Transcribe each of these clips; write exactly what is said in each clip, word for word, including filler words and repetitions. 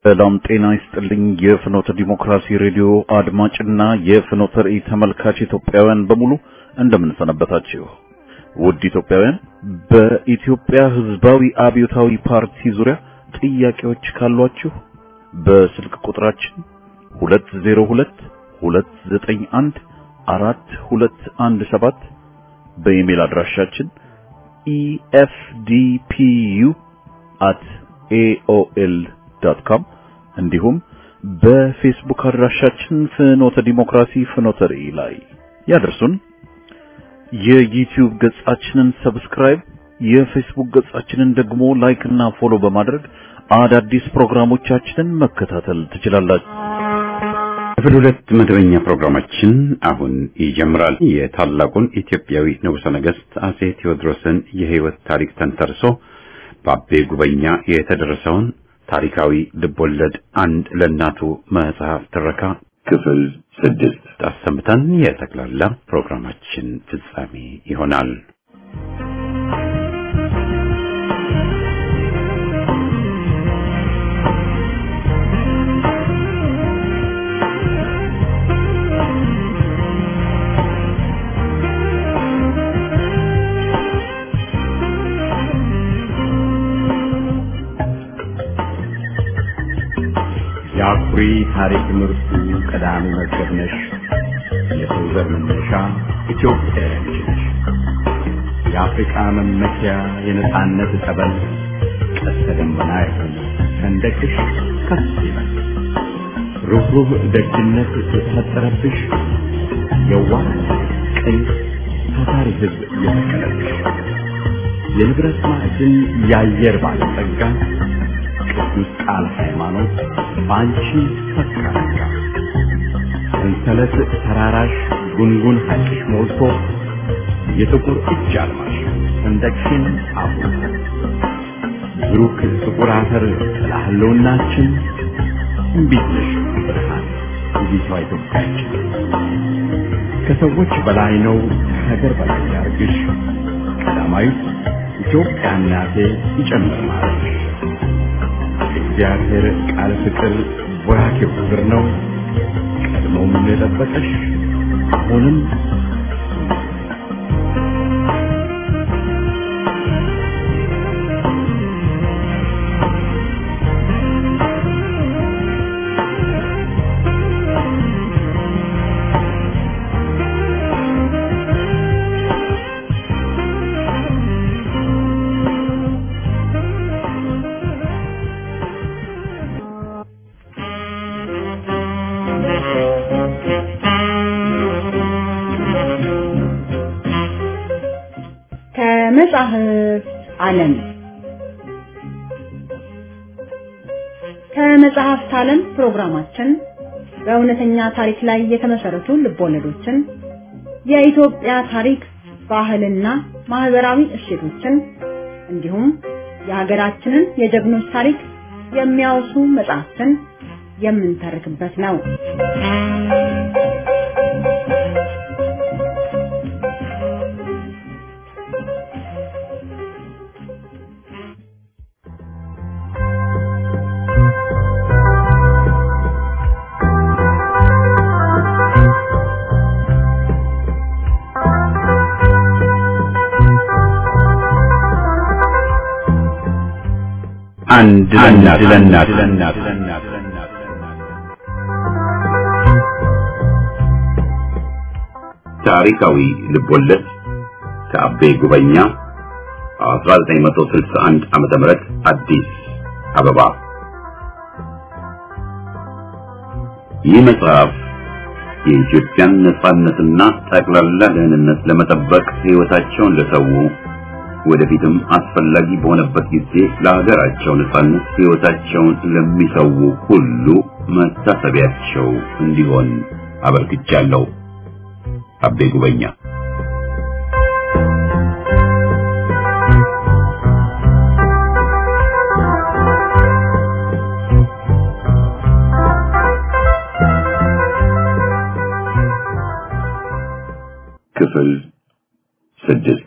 ሰላም ጤና ይስጥልኝ የፍኖተ ዲሞክራሲ ሬዲዮ አድማጭና የፍኖተ ራእይ ተመልካች ኢትዮጵያውያን በሙሉ እንደምንሰነበታችሁ። ውድ ኢትዮጵያውያን በኢትዮጵያ ሕዝባዊ አብዮታዊ ፓርቲ ዙሪያ ጥያቄዎች ካሏችሁ በስልክ ቁጥራችን ሁለት ዜሮ ሁለት ሁለት ዘጠኝ አንድ አራት ሁለት አንድ ሰባት በኢሜል አድራሻችን e f d p u at a o l dot com እንዲሁም በፌስቡክ አድራሻችን ፍኖተ ዲሞክራሲ ፍኖተ ራእይ ላይ ያደርሱን። የዩቲዩብ ገጻችንን ሰብስክራይብ፣ የፌስቡክ ገጻችንን ደግሞ ላይክ እና ፎሎ በማድረግ አዳዲስ ፕሮግራሞቻችንን መከታተል ትችላላችሁ። ክፍል ሁለት መደበኛ ፕሮግራማችን አሁን ይጀምራል። የታላቁን ኢትዮጵያዊ ንጉሠ ነገሥት አጼ ቴዎድሮስን የሕይወት ታሪክ ተንተርሶ በአቤ ጉበኛ የተደረሰውን ታሪካዊ ልቦለድ አንድ ለናቱ መጽሐፍ ትረካ ክፍል ስድስት አሰምተን የጠቅላላ ፕሮግራማችን ፍጻሜ ይሆናል። የአኩሪ ታሪክ ምርቱ ቀዳሚ መዝገብነሽ የሰው ዘር መነሻ ኢትዮጵያ ነሽ። የአፍሪካ መመኪያ የነጻነት ጠበል ቀስተ ደመና የሆነ ሰንደቅሽ ከፍ ይበል። ሩህሩህ ደግነት የተፈጠረብሽ የዋህ ቀይ ታታሪ ሕዝብ የተከለልሽ የንብረት ማዕድን የአየር ባለጸጋ ቅዱስ ቃል ሃይማኖት ባንቺ ተከራካ ሰንሰለት ተራራሽ ጉንጉን ሐቂሽ ሞልቶ የጥቁር እጅ አልማሽ ሰንደቅሽን አብሮ ብሩክ ጥቁር አፈር ለህልውናችን እምቢትሽ ብርሃን ውቢቷ ኢትዮጵያችን ከሰዎች በላይ ነው ከሀገር በላይ ያርግሽ ቀዳማዊት ኢትዮጵያ እናቴ ይጨምር ማለትሽ እግዚአብሔር ቃል ፍቅር ወራኬው ፍቅር ነው ቀድሞም የጠበቀሽ አሁንም ከመጽሐፍ ዓለም ከመጽሐፍ ዓለም ፕሮግራማችን በእውነተኛ ታሪክ ላይ የተመሰረቱ ልቦለዶችን፣ የኢትዮጵያ ታሪክ፣ ባህልና ማህበራዊ እሴቶችን እንዲሁም የሀገራችንን የጀግኖች ታሪክ የሚያወሱ መጽሐፍትን የምንተርክበት ነው። አንድ ለናት ታሪካዊ ልቦለድ ከአቤ ጉበኛ አስራ ዘጠኝ መቶ ስልሳ አንድ ዓመተ ምህረት አዲስ አበባ። ይህ መጽሐፍ የኢትዮጵያን ነጻነትና ጠቅላላ ደህንነት ለመጠበቅ ሕይወታቸውን ለሰው ወደፊትም አስፈላጊ በሆነበት ጊዜ ለሀገራቸው ነጻነት ሕይወታቸውን ለሚሰው ሁሉ መታሰቢያቸው እንዲሆን አበርክቻለሁ። አቤ ጉበኛ። ክፍል ስድስት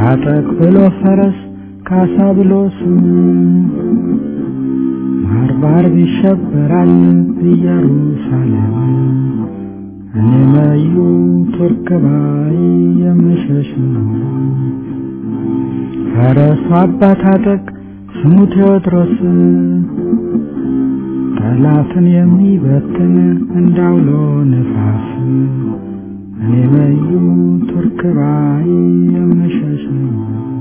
ታጠቅ ብሎ ፈረስ ካሳ ብሎ ስም ማርባር ይሸበራል ኢየሩሳሌም እኔ መዩ ቱርክ ባይ የምሸሽ ነው ፈረሱ አባ ታጠቅ ስሙ ቴዎድሮስ ጠላትን የሚበትን እንዳውሎ ነፋስ እኔ መዩ ቱርክ ባይ የምሸሽ ነው።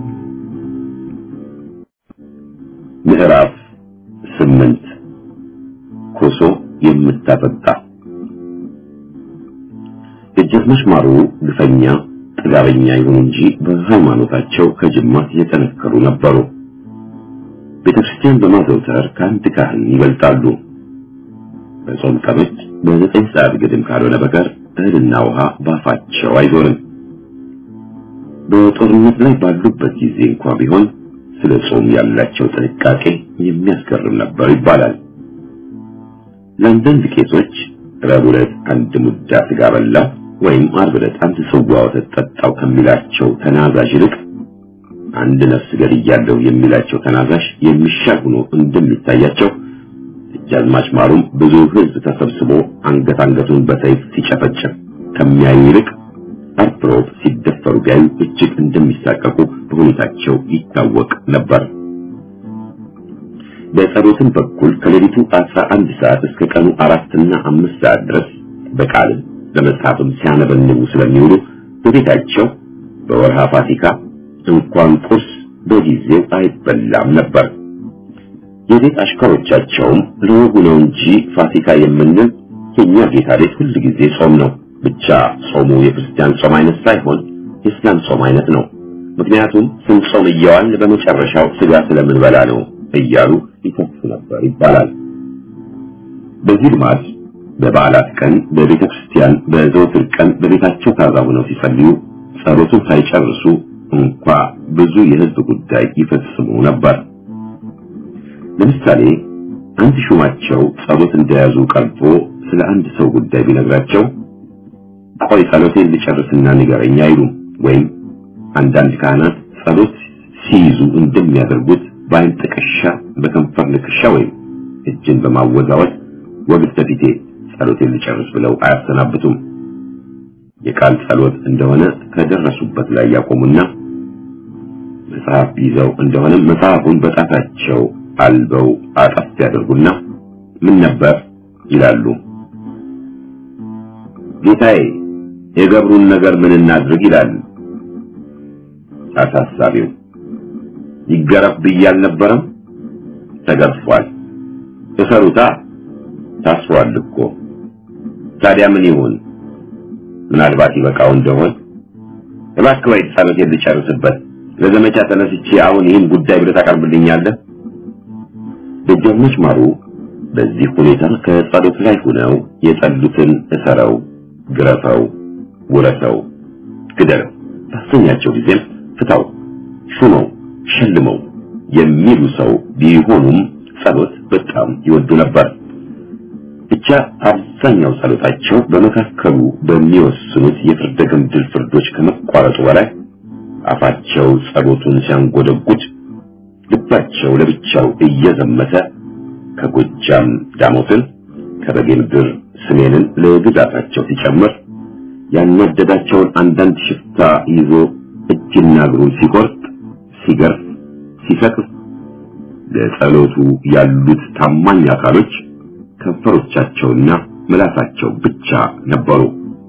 ምዕራፍ ስምንት ኮሶ የምታጠጣ ደጃዝማች ማሩ ግፈኛ ጥጋበኛ ይሁን እንጂ በሃይማኖታቸው ከጅማት የተነከሩ ነበሩ። ቤተክርስቲያን በማዘውተር ከአንድ ካህን ይበልጣሉ። በጾም ቀኖች በዘጠኝ ሰዓት ግድም ካልሆነ በቀር እህልና ውሃ ባፋቸው አይዞርም። በጦርነት ላይ ባሉበት ጊዜ እንኳን ቢሆን ስለ ጾም ያላቸው ጥንቃቄ የሚያስገርም ነበር ይባላል። ለንደን ቄሶች ረቡዕ ዕለት አንድ ሙዳ ስጋ በላ ወይም ዓርብ ዕለት አንድ ጽዋ ወተት ጠጣው ከሚላቸው ተናዛዥ ይልቅ አንድ ነፍስ ገድያለሁ የሚላቸው ተናዛዥ የሚሻል ሆኖ እንደሚታያቸው ደጃዝማች ማሩም ብዙ ሕዝብ ተሰብስቦ አንገት አንገቱን በሰይፍ ሲጨፈጨፍ ከሚያዩ ይልቅ ዓርብ ሮብ ሲደፈሩ ቢያዩ እጅግ እንደሚሳቀቁ በሁኔታቸው ይታወቅ ነበር። በጸሎትም በኩል ከሌሊቱ አስራ አንድ ሰዓት እስከ ቀኑ አራት እና አምስት ሰዓት ድረስ በቃል በመጽሐፍም ሲያነበንቡ ስለሚውሉ በቤታቸው በወርሃ ፋሲካ እንኳን ቁርስ በጊዜው አይበላም ነበር። የቤት አሽከሮቻቸውም ለወጉ ነው እንጂ ፋሲካ የምንል የኛ ጌታ ቤት ሁሉ ጊዜ ጾም ነው፣ ብቻ ጾሙ የክርስቲያን ጾም አይነት ሳይሆን የእስላም ጾም አይነት ነው። ምክንያቱም ስንጾም እየዋልን በመጨረሻው ስጋ ስለምንበላ ነው እያሉ ይተፉ ነበር ይባላል። በዚህ ልማድ በበዓላት ቀን በቤተ ክርስቲያን በዘወትር ቀን በቤታቸው ታዛው ነው ሲጸልዩ ጸሎቱን ሳይጨርሱ እንኳ ብዙ የሕዝብ ጉዳይ ይፈጽሙ ነበር። ለምሳሌ አንድ ሹማቸው ጸሎት እንደያዙ ቀርቦ ስለ አንድ ሰው ጉዳይ ቢነግራቸው ቆይ ጸሎቴን ልጨርስና ንገረኝ አይሉም። ወይም አንዳንድ ካህናት ጸሎት ሲይዙ እንደሚያደርጉት በአይን ጥቅሻ በከንፈር ንክሻ ወይም እጅን በማወዛወዝ ወግድ ተፊቴ ጸሎቴን ልጨርስ ብለው አያሰናብቱም። የቃል ጸሎት እንደሆነ ከደረሱበት ላይ ያቆሙና መጽሐፍ ይዘው እንደሆነ መጽሐፉን በጣታቸው አልበው አጠፍ ያደርጉና ምን ነበር ይላሉ። ጌታዬ የገብሩን ነገር ምን እናድርግ ይላል አሳሳቢው። ይገረፍ ብያል ነበርም ተገርፏል። ተሰሩታ ታስሯል እኮ ታዲያ ምን ይሁን? ምናልባት ይበቃው እንደሆነ እባክህ ወይ ጸሎቴን ልጨርስበት ለዘመቻ ተነስቼ አሁን ይህን ጉዳይ ብለህ ታቀርብልኛለህ? ደጃዝማች ማሩ በዚህ ሁኔታ ከጸሎት ላይ ሆነው የጸሉትን እሰረው፣ ግረፈው፣ ውረሰው፣ ግደለው ታሰኛቸው ጊዜም ፍታው፣ ሹመው፣ ሸልመው የሚሉ ሰው ቢሆኑም ጸሎት በጣም ይወዱ ነበር። ብቻ አብዛኛው ጸሎታቸው በመካከሉ በሚወስኑት የፍርደ ገምድል ፍርዶች ከመቋረጡ በላይ አፋቸው ጸሎቱን ሲያንጎደጉድ ልባቸው ለብቻው እየዘመተ ከጎጃም ዳሞትን ከበጌምድር ስሜንን ለግዛታቸው ሲጨምር ያናደዳቸውን አንዳንድ ሽፍታ ይዞ እጅና እግሩን ሲቆርጥ ሲገርፍ ሲሰቅፍ ለጸሎቱ ያሉት ታማኝ አካሎች ከንፈሮቻቸውና ምላሳቸው ብቻ ነበሩ።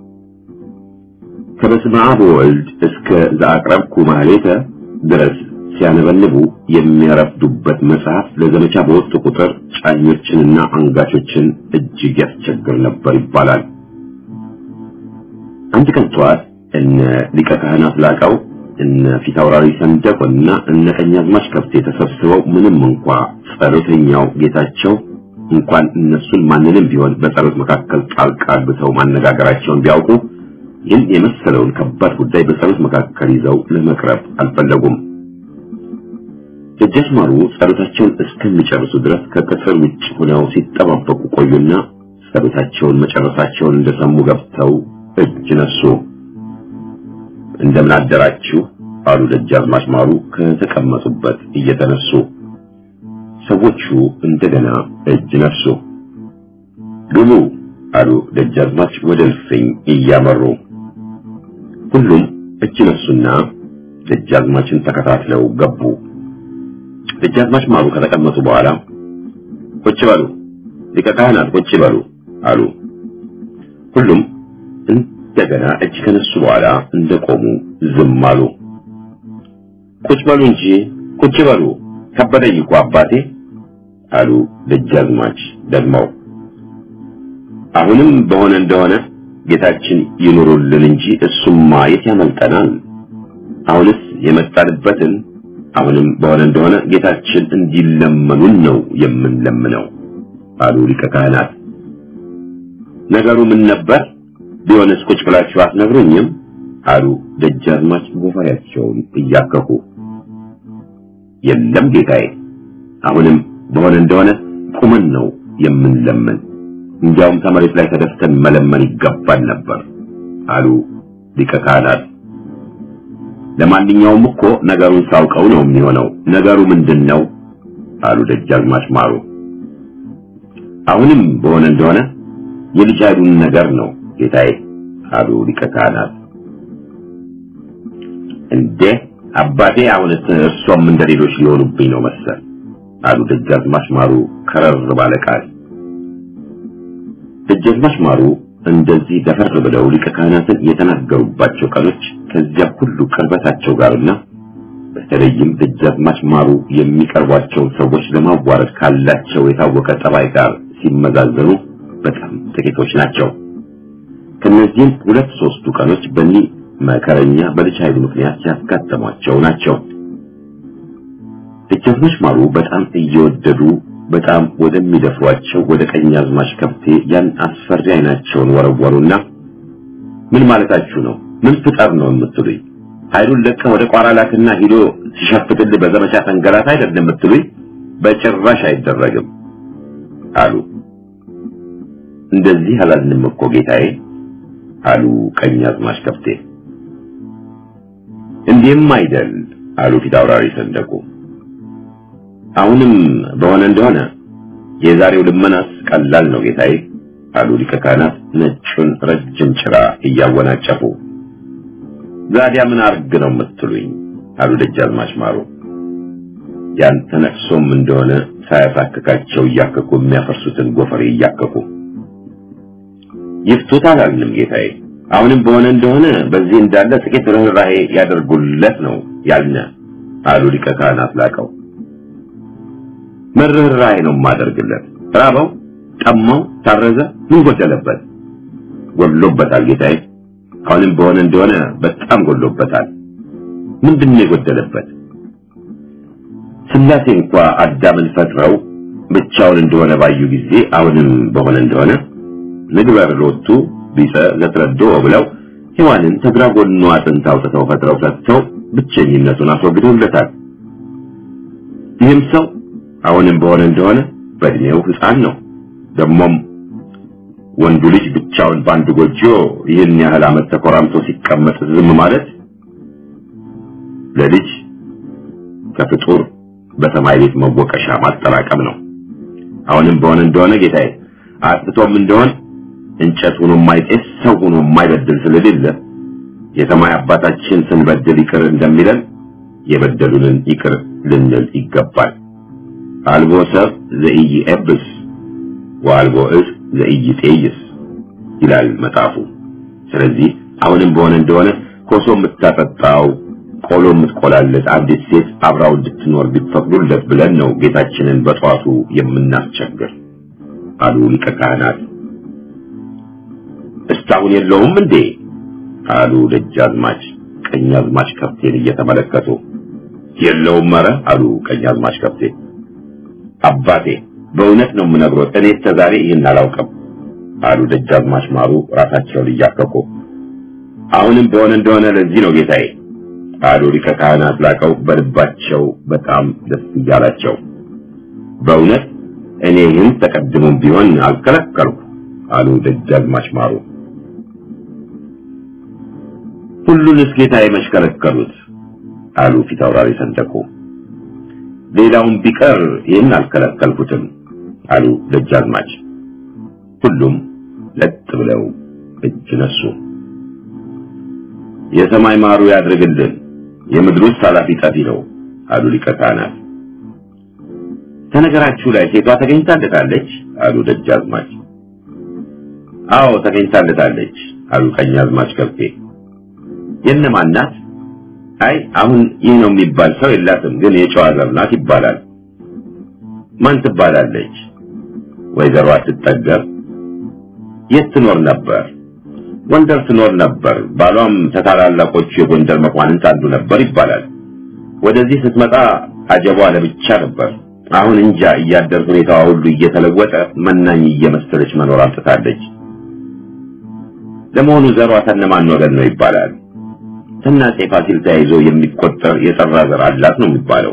ከበስመ አብ ወወልድ እስከ ዘአቅረብኩ ማህሌተ ድረስ ሲያነበንቡ የሚያረፍዱበት መጽሐፍ ለዘመቻ በወጡ ቁጥር ጫኞችንና አንጋቾችን እጅግ ያስቸግር ነበር ይባላል። አንድ ቀን ጠዋት እነ ሊቀ ካህናት ላቀው እነ ፊታውራሪ ሰንደቆና እነ ቀኛዝማች ከፍቴ ተሰብስበው ምንም እንኳ ጸሎተኛው ጌታቸው እንኳን እነሱን ማንንም ቢሆን በጸሎት መካከል ጣልቃ ገብተው ማነጋገራቸውን ቢያውቁ ይህን የመሰለውን ከባድ ጉዳይ በጸሎት መካከል ይዘው ለመቅረብ አልፈለጉም። ደጃዝማች ማሩ ጸሎታቸውን እስከሚጨርሱ ድረስ ከቅጥር ውጭ ሆነው ሲጠባበቁ ቆዩና ጸሎታቸውን መጨረሳቸውን እንደሰሙ ገብተው እጅ ነሱ። እንደምን አደራችሁ አሉ ደጃዝማች ማሩ ከተቀመጡበት እየተነሱ። ሰዎቹ እንደገና እጅ ነሱ። ግቡ አሉ ደጃዝማች ወደ እልፍኝ እያመሩ። ሁሉም እጅ ነሱና ደጃዝማችን ተከታትለው ገቡ። ደጃዝማች ማሩ ከተቀመጡ በኋላ ቁጭ በሉ ሊቀ ካህናት ቁጭ በሉ አሉ። ሁሉም እንደገና እጅ ከነሱ በኋላ እንደቆሙ ዝም አሉ። ቁጭ በሉ እንጂ ቁጭ በሉ ከበደኝ እኮ አባቴ አሉ ደጃዝማች ደግመው። አሁንም በሆነ እንደሆነ ጌታችን ይኑሩልን እንጂ እሱማ የት ያመልጠናል? አሁንስ የመጣንበትን አሁንም በሆነ እንደሆነ ጌታችን እንዲለመኑን ነው የምንለምነው አሉ ሊቀ ካህናት። ነገሩ ምን ነበር? ቢሆንስ ቁጭ ብላችሁ አትነግሩኝም? አሉ ደጃዝማች ጎፈሬያቸውን እያከኩ። የለም ጌታዬ፣ አሁንም በሆነ እንደሆነ ቁመን ነው የምንለምን፣ እንዲያውም ከመሬት ላይ ተደፍተን መለመን ይገባል ነበር አሉ ሊቀ ካህናት። ለማንኛውም እኮ ነገሩን ሳውቀው ነው የሚሆነው። ነገሩ ምንድነው? አሉ ደጃዝማች ማሩ። አሁንም በሆነ እንደሆነ የልጅ ኃይሉን ነገር ነው ጌታዬ አሉ ሊቀ ካህናት። እንዴ አባቴ አሁንስ እርሶም እንደሌሎች ሊሆኑብኝ ነው መሰል አሉ ደጃዝማች ማሩ ከረር ባለ ቃል። ደጃዝማች ማሩ እንደዚህ ደፈር ብለው ሊቀ ካህናትን የተናገሩባቸው ቀኖች ከዚያ ሁሉ ቅርበታቸው ጋርና በተለይም ደጃዝማች ማሩ የሚቀርቧቸው ሰዎች ለማዋረድ ካላቸው የታወቀ ጠባይ ጋር ሲመዛዘኑ በጣም ጥቂቶች ናቸው። ከነዚህም ሁለት ሶስቱ ቀኖች በኒ መከረኛ በልጅ ኃይሉ ምክንያት ያጋጠሟቸው ናቸው። ደጃዝማች ማሩ በጣም እየወደዱ በጣም ወደሚደፍሯቸው ወደ ቀኛዝማች ከብቴ ያን አስፈሪ አይናቸውን ወረወሩና ምን ማለታችሁ ነው? ምን ፍጠር ነው የምትሉኝ? ኃይሉን ለቀ ወደ ቋራ ላክና ሂዶ ሲሸፍትል በዘመቻ ተንገላት አይደለም የምትሉኝ? በጭራሽ አይደረግም አሉ። እንደዚህ አላልንም እኮ ጌታዬ አሉ ቀኛዝማች ከብቴ። እንዲህም አይደል አሉ ፊታውራሪ ሰንደቁ። አሁንም በሆነ እንደሆነ የዛሬው ልመናስ ቀላል ነው ጌታዬ አሉ ሊቀ ካህናት ነጩን ረጅም ጭራ እያወናጨፉ። ዛዲያ ምን አርግ ነው የምትሉኝ? አሉ ደጃዝማች ማሩ። ያን ተነክሶም እንደሆነ ሳያሳክካቸው እያከኩ የሚያፈርሱትን ጎፈሬ እያከኩ። ይፍቱት አላልንም ጌታዬ። አሁንም በሆነ እንደሆነ በዚህ እንዳለ ጥቂት ርህራሄ ያደርጉለት ነው ያልነ አሉ ሊቀ ካህናት ላቀው። መርህራሄ ነው ማደርግለት። ራበው፣ ጠማው፣ ታረዘ፣ ምን ጎደለበት? ጎሎበታል ጌታዬ። አሁንም በሆነ እንደሆነ በጣም ጎሎበታል። ምንድነው የጎደለበት? ስላሴ እንኳን አዳምን ፈጥረው ብቻውን እንደሆነ ባዩ ጊዜ አሁንም በሆነ እንደሆነ ንግበር ሎቱ ቢሰ ለተረዶ ብለው ሔዋንን ተግራ ጎኗ አጥንት አውጥተው ፈጥረው ፈጥተው ብቸኝነቱን አስወግደውለታል። ይህም ሰው አሁንም በሆነ እንደሆነ በእድሜው ሕፃን ነው። ደሞም ወንዱ ልጅ ብቻውን ባንድ ጎጆ ይህን ያህል ዓመት ተቆራምቶ ሲቀመጥ ዝም ማለት ለልጅ ከፍጡር በሰማይ ቤት መወቀሻ ማጠራቀም ነው። አሁንም በሆነ እንደሆነ ጌታዬ አጥቶም እንደሆነ እንጨት ሆኖ የማይጤስ ሰው ሆኖ የማይበድል ስለሌለ የሰማይ አባታችን ስንበድል ይቅር እንደሚለን የበደሉንን ይቅር ልንል ይገባል። አልቦ ሰብ ዘኢይኤብስ ወአልቦ እስ ዘኢይጤይስ ይላል መጽሐፉ። ስለዚህ አሁንም በሆነ እንደሆነ ኮሶ የምታጠጣው ቆሎ የምትቆላለት አንዲት ሴት አብራው እንድትኖር ቢፈቅዱለት ብለን ነው ጌታችንን በጧቱ የምናስቸግር አሉ ሊቀ ካህናት። እስካሁን የለውም እንዴ አሉ ደጃዝማች ቀኛዝማች ከብቴን እየተመለከቱ። የለውም መረ አሉ ቀኛዝማች ከብቴ። አባቴ በእውነት ነው የምነግሮት፣ እኔ ተዛሬ ይህን አላውቅም አሉ ደጃዝማች ማሩ ራሳቸውን እያከኩ። አሁንም በሆነ እንደሆነ ለዚህ ነው ጌታዬ አሉ ሊቀ ካህናት ላቀው በልባቸው በጣም ደስ እያላቸው። በእውነት እኔ ይህን ተቀድሞም ቢሆን አልከለከልኩ አሉ ደጃዝማች ማሩ። ሁሉንስ ጌታዬ መሽከረከሩት አሉ ፊታውራሪ ሰንደቁ። ሌላውን ቢቀር ይህን አልከለከልኩትም አሉ ደጃዝማች። ሁሉም ለጥ ብለው እጅ ነሱ። የሰማይ ማሩ ያድርግልን፣ የምድሩስ ኃላፊ ጠፊ ነው አሉ ሊቀ ካህናት። ተነገራችሁ ላይ ሴቷ ተገኝታለታለች አሉ ደጃዝማች። አዎ ተገኝታለታለች አሉ ቀኛዝማች ከብቴ። የነማን ናት? አይ አሁን ይህ ነው የሚባል ሰው የላትም፣ ግን የጨዋ ዘር ናት ይባላል። ማን ትባላለች? ወይዘሮ አትጠገብ። የት ትኖር ነበር? ጎንደር ትኖር ነበር። ባሏም ተታላላቆቹ የጎንደር መኳንንት አንዱ ነበር ይባላል። ወደዚህ ስትመጣ አጀቧ ለብቻ ነበር። አሁን እንጃ እያደር ሁኔታዋ ሁሉ እየተለወጠ መናኝ እየመሰለች መኖር አምጥታለች። ለመሆኑ ዘሯ ተነማን ወገን ነው ይባላል? ተናጼ ፋሲል ተያይዞ የሚቆጠር የጠራ ዘር አላት ነው የሚባለው።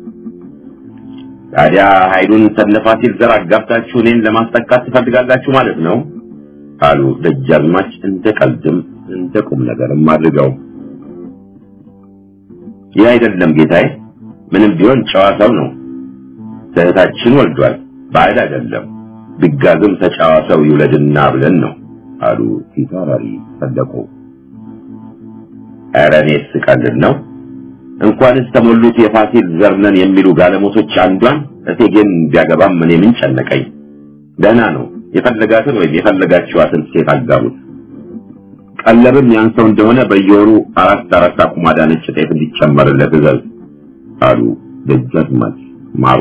ታዲያ ኃይሉን ተነፋሲል ዘር አጋብታችሁ እኔን ለማስጠቃት ትፈልጋላችሁ ማለት ነው አሉ ደጃዝማች እንደ ቀልድም እንደ ቁም ነገርም አድርገው። ይህ አይደለም ጌታዬ፣ ምንም ቢሆን ጨዋ ሰው ነው። እህታችን ወልዷል፣ ባዕድ አይደለም። ቢጋዝም ተጨዋ ሰው ይውለድና ብለን ነው አሉ ፊታውራሪ ሰንደቁ። ኧረ እኔስ ቀልድ ነው። እንኳንስ ተሞሉት የፋሲል ዘር ነን የሚሉ ጋለሞቶች አንዷን እቴጌን ቢያገባም እኔ ምን ጨነቀኝ? ደህና ነው። የፈለጋትን ወይ የፈለጋችኋትን ሴት አጋቡት። ቀለብም ያንሰው እንደሆነ በየወሩ አራት አራት አቁማዳ ነጭ ጤፍ እንዲጨመርለት እዘዝ አሉ ደጃዝማች ማሩ።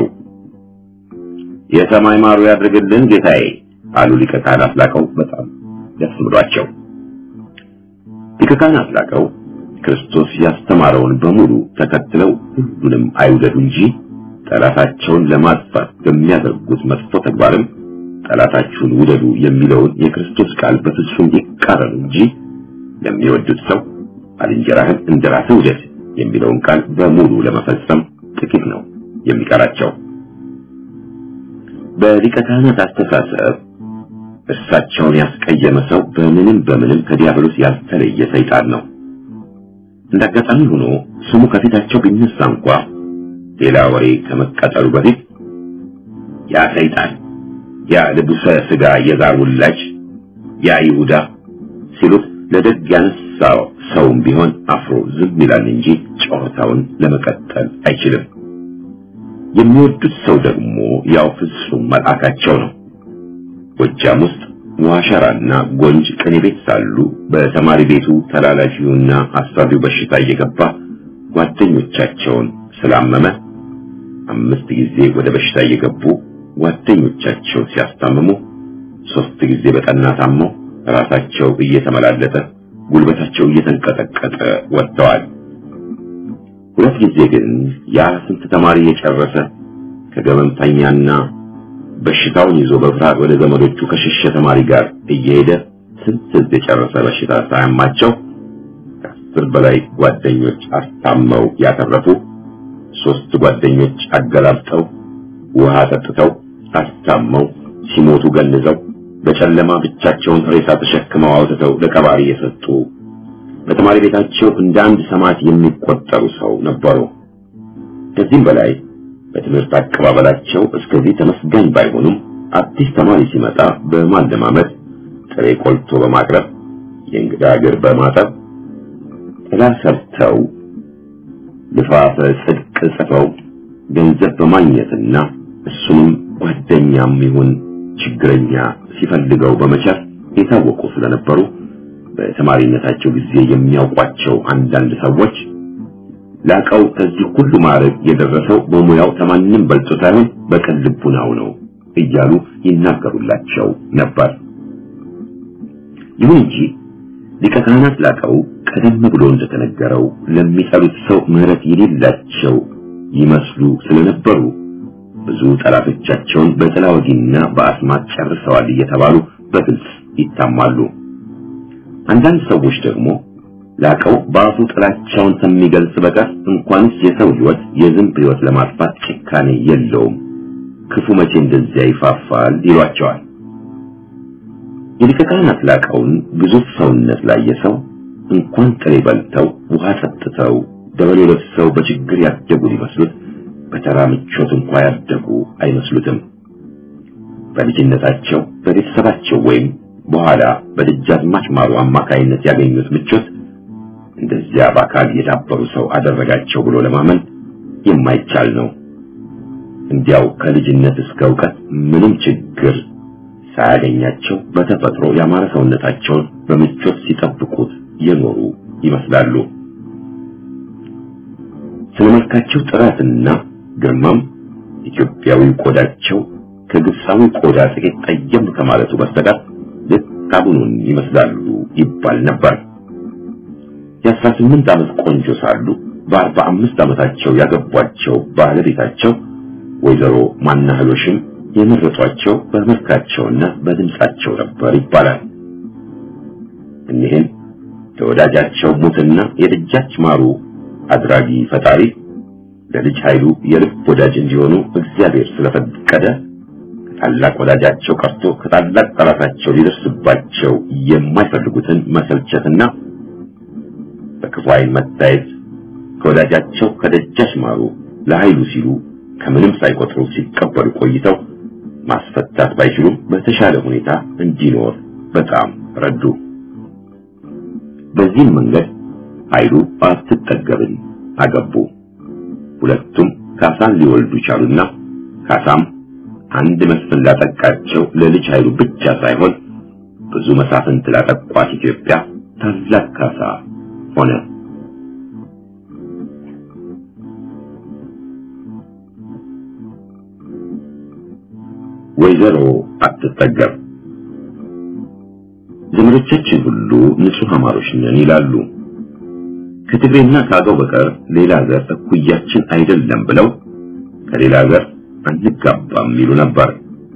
የሰማይ ማሩ ያድርግልን ጌታዬ አሉ ሊቀ ካህናት ላቀው በጣም ደስ ብሏቸው። ሊቀ ካህናት ላቀው ክርስቶስ ያስተማረውን በሙሉ ተከትለው ሁሉንም አይውደዱ እንጂ ጠላታቸውን ለማጥፋት በሚያደርጉት መጥፎ ተግባርም ጠላታችሁን ውደዱ የሚለውን የክርስቶስ ቃል በፍጹም ይቃረን እንጂ ለሚወዱት ሰው ባልንጀራህን እንደራስህ ውደድ የሚለውን ቃል በሙሉ ለመፈጸም ጥቂት ነው የሚቀራቸው። በሊቀ ካህናት አስተሳሰብ እርሳቸውን ያስቀየመ ሰው በምንም በምንም ከዲያብሎስ ያልተለየ ሰይጣን ነው። እንደአጋጣሚ ሆኖ ስሙ ከፊታቸው ቢነሳ እንኳ ሌላ ወሬ ከመቀጠሉ በፊት ያ ሰይጣን፣ ያ ልቡሰ ሥጋ የዛር ውላጅ፣ ያ ይሁዳ ሲሉት ለደግ ያነሳው ሰውም ቢሆን አፍሮ ዝም ይላል እንጂ ጨዋታውን ለመቀጠል አይችልም። የሚወዱት ሰው ደግሞ ያው ፍጹም መልአካቸው ነው። ጎጃም ውስጥ ዋሸራና ጎንጅ ቅኔ ቤት ሳሉ በተማሪ ቤቱ ተላላፊውና አሳቢው በሽታ እየገባ ጓደኞቻቸውን ስላመመ አምስት ጊዜ ወደ በሽታ እየገቡ ጓደኞቻቸው ሲያስታምሙ ሶስት ጊዜ በጠና ታመው ራሳቸው እየተመላለጠ ጉልበታቸው እየተንቀጠቀጠ ወጥተዋል። ሁለት ጊዜ ግን ያ ስንት ተማሪ የጨረሰ ከገመምተኛና በሽታውን ይዞ በፍርሃት ወደ ዘመዶቹ ከሸሸ ተማሪ ጋር እየሄደ ስንት የጨረሰ በሽታ ሳያማቸው ከአስር በላይ ጓደኞች አስታመው ያተረፉ ሶስት ጓደኞች አገላብጠው ውሃ ጠጥተው አስታመው ሲሞቱ ገንዘው በጨለማ ብቻቸውን ሬሳ ተሸክመው አውጥተው ለቀባሪ የሰጡ በተማሪ ቤታቸው እንደ አንድ ሰማዕት የሚቆጠሩ ሰው ነበሩ። ከዚህም በላይ በትምህርት አቀባበላቸው እስከዚህ ተመስጋኝ ባይሆኑም አዲስ ተማሪ ሲመጣ በማለማመድ ጥሬ ቆልቶ በማቅረብ የእንግዳ እግር በማጠብ ጥላ ሰርተው ልፋፈ ጽድቅ ጽፈው ገንዘብ በማግኘትና እሱንም ጓደኛም ይሁን ችግረኛ ሲፈልገው በመቻል የታወቁ ስለነበሩ በተማሪነታቸው ጊዜ የሚያውቋቸው አንዳንድ ሰዎች ላቀው ከዚህ ሁሉ ማዕረግ የደረሰው በሙያው ተማንም በልጦ ሳይሆን በቅን ልቡናው ነው እያሉ ይናገሩላቸው ነበር። ይሁን እንጂ ሊቀ ካህናት ላቀው ቀደም ብሎ እንደተነገረው ለሚጠሉት ሰው ምህረት የሌላቸው ይመስሉ ስለነበሩ ብዙ ጠላቶቻቸውን በጥላወጊና በአስማት ጨርሰዋል እየተባሉ በግልጽ ይታማሉ። አንዳንድ ሰዎች ደግሞ ላቀው በአፉ ጥላቻውን ከሚገልጽ በቀር እንኳንስ የሰው ሕይወት የዝንብ ሕይወት ለማጥፋት ጭካኔ የለውም፣ ክፉ መቼ እንደዚያ ይፋፋል ይሏቸዋል። የሊቀ ካህናት ላቀውን ግዙፍ ሰውነት ላይ የሰው እንኳን ጥሬ በልተው ውሃ ጠጥተው ደበሎ ለብሰው በችግር ያደጉ ሊመስሉት በተራ ምቾት እንኳን ያደጉ አይመስሉትም። በልጅነታቸው በቤተሰባቸው ወይም በኋላ በደጃዝማች ማሩ አማካይነት ያገኙት ምቾት እንደዚያ በአካል የዳበሩ ሰው አደረጋቸው ብሎ ለማመን የማይቻል ነው። እንዲያው ከልጅነት እስከ ዕውቀት ምንም ችግር ሳያገኛቸው በተፈጥሮ ያማረ ሰውነታቸውን በምቾት ሲጠብቁት የኖሩ ይመስላሉ። ስለመልካቸው ጥራትና ግርማም ኢትዮጵያዊ ቆዳቸው ከግብፃዊ ቆዳ ጥቂት ጠየም ከማለቱ በስተቀር ልክ አቡኑን ይመስላሉ ይባል ነበር። የአስራ ስምንት ዓመት ቆንጆ ሳሉ በአርባ አምስት ዓመታቸው ያገቧቸው ባለቤታቸው ወይዘሮ ማናህሎሽም የመረጧቸው በመልካቸውና በድምጻቸው ነበር ይባላል። እኒህን ለወዳጃቸው ሙትና የደጃች ማሩ አድራጊ ፈጣሪ ለልጅ ኃይሉ የልብ ወዳጅ እንዲሆኑ እግዚአብሔር ስለፈቀደ ታላቅ ወዳጃቸው ቀርቶ ከታላቅ ጠላታቸው ሊደርስባቸው የማይፈልጉትን መሰልቸትና በክፉ ዓይን መታየት ከወዳጃቸው ከደጃች ማሩ ለኃይሉ ሲሉ ከምንም ሳይቆጥሩ ሲቀበሉ ቆይተው ማስፈታት ባይችሉም በተሻለ ሁኔታ እንዲኖር በጣም ረዱ። በዚህም መንገድ ኃይሉ አትጠገብን አገቡ። ሁለቱም ካሳን ሊወልዱ ቻሉና ካሳም አንድ መስፍን ላጠቃቸው ለልጅ ኃይሉ ብቻ ሳይሆን ብዙ መሳፍንት ላጠቋት ኢትዮጵያ ታላቅ ካሳ ሆነ። ወይዘሮ አትጠገብ ዘመዶቻችን ሁሉ ንጹህ አማሮች ነን ይላሉ። ከትግሬና ከአገው በቀር ሌላ ዘር እኩያችን አይደለም ብለው ከሌላ ዘር አንጋባም ይሉ ነበር።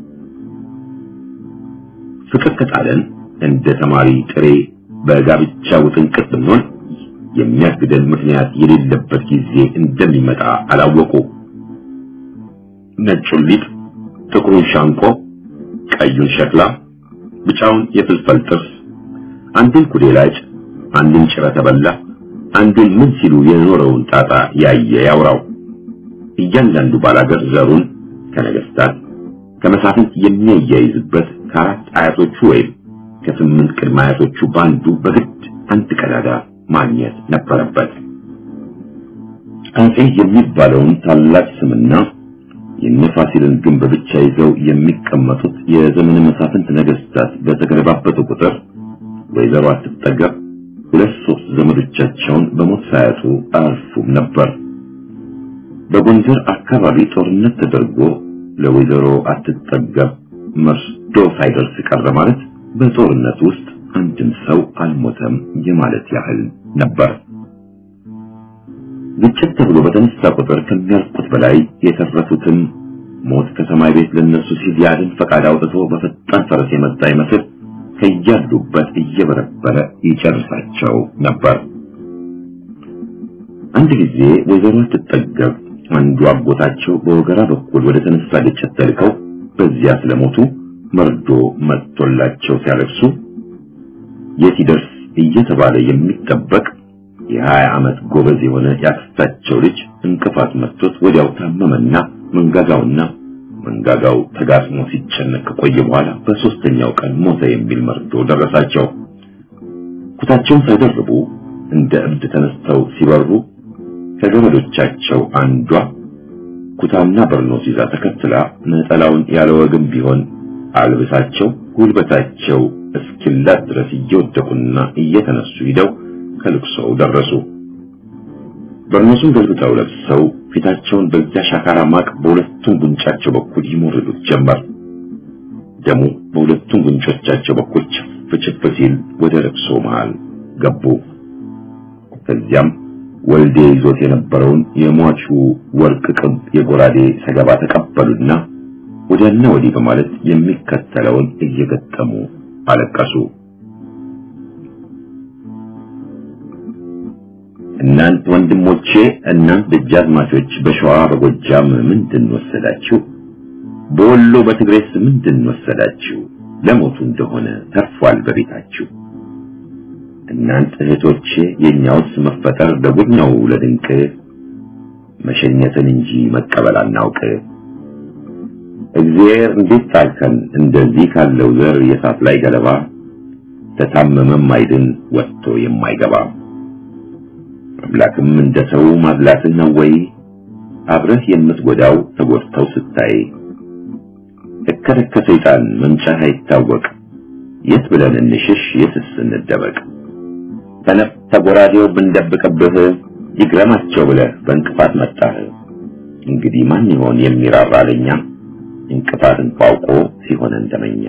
ፍቅር ከጣለን እንደ ተማሪ ጥሬ በጋብቻ ውጥንቅጥ ብንሆን የሚያስገድል ምክንያት የሌለበት ጊዜ እንደሚመጣ አላወቁ። ነጩን ሊጥ ጥቁሩን ሻንቆ፣ ቀዩን ሸክላ፣ ብጫውን የፍልፈል ጥርስ፣ አንዱን ኩዴላጭ፣ አንዱን ጭረ ተበላ፣ አንዱን ምን ሲሉ የኖረውን ጣጣ ያየ ያውራው። እያንዳንዱ ባላገር ዘሩን ከነገስታት ከመሳፍንት የሚያያይዝበት ከአራት አያቶቹ ወይም ከስምንት ቅድመ አያቶቹ ባንዱ በግድ አንድ ቀዳዳ ማግኘት ነበረበት። አጼ የሚባለውን ታላቅ ስምና የነፋሲልን ግንብ ብቻ ይዘው የሚቀመጡት የዘመነ መሳፍንት ነገስታት በተገለባበጡ ቁጥር ወይዘሮ አትጠገብ ሁለት ሶስት ዘመዶቻቸውን በሞት ሳያጡ አልፉም ነበር። በጎንደር አካባቢ ጦርነት ተደርጎ ለወይዘሮ አትጠገብ መስዶ ሳይደርስ ቀረ ማለት በጦርነት ውስጥ አንድም ሰው አልሞተም የማለት ያህል ነበር። ግጭት ተብሎ በተነሳ ቁጥር ከሚያልቁት በላይ የተረፉትን ሞት ከሰማይ ቤት ለነሱ ሲል ያድን ፈቃድ አውጥቶ በፈጣን ፈረስ የመጣ ይመስል ከያሉበት እየበረበረ ይጨርሳቸው ነበር። አንድ ጊዜ ወይዘሮ አትጠገብ አንዱ አጎታቸው በወገራ በኩል ወደ ተነሳ ግጭት ተልከው በዚያ ስለሞቱ መርዶ መጥቶላቸው ሲያለቅሱ የት ይደርስ እየተባለ የሚጠበቅ የሀያ ዓመት ጎበዝ የሆነ ያክስታቸው ልጅ እንቅፋት መጥቶት ወዲያው ታመመና መንጋጋውና መንጋጋው ተጋጥሞ ሲጨነቅ ቆየ። በኋላ በሶስተኛው ቀን ሞተ የሚል መርዶ ደረሳቸው። ኩታቸውን ሳይደርቡ እንደ እብድ ተነስተው ሲበሩ ከገመዶቻቸው አንዷ ኩታና በርኖስ ይዛ ተከትላ ነጠላውን ያለ ወግም ቢሆን አልብሳቸው ጉልበታቸው እስኪላት ድረስ እየወደቁና እየተነሱ ሂደው ከልቅሶው ደረሱ። በርኖሱን ገልብጠው ለብሰው ፊታቸውን በዚያ ሻካራ ማቅ በሁለቱም ጉንጫቸው በኩል ይሞርዱት ጀመር። ደሙ በሁለቱም ጉንጮቻቸው በኩል ችፍ ችፍ ሲል ወደ ልቅሶ መሃል ገቡ። ከዚያም ወልዴ ይዞት የነበረውን የሟቹ ወርቅ ቅብ የጎራዴ ሰገባ ተቀበሉና ወደና ወዲህ በማለት የሚከተለውን እየገጠሙ አለቀሱ። እናንተ ወንድሞቼ እናንተ ደጃዝማቾች በሸዋ በጎጃም ምንድን ወሰዳችሁ? በወሎ በትግሬስ ምንድን ወሰዳችሁ? ለሞቱ እንደሆነ ተርፏል በቤታችሁ። እናንተ እህቶቼ የኛውስ መፈጠር ደጉድ ነው ለድንቅ መሸኘትን እንጂ መቀበል አናውቅ እግዚአብሔር እንዴት ጣልከን እንደዚህ ካለው ዘር የሳት ላይ ገለባ ተታመመም አይድን ወጥቶ የማይገባ አምላክም እንደሰው ማድላትን ነው ወይ አብረህ የምትጎዳው ተጎድተው ስታይ እከረከ ሰይጣን መምጫ አይታወቅ የት ብለን እንሽሽ የትስ እንደበቅ ተነፍ ተጎራዴው ብንደብቅብህ ይግረማቸው ብለህ በእንቅፋት መጣህ እንግዲህ ማን ይሆን የሚራራልኛ እንቅፋትን ቋውቆ ሲሆን እንደመኛ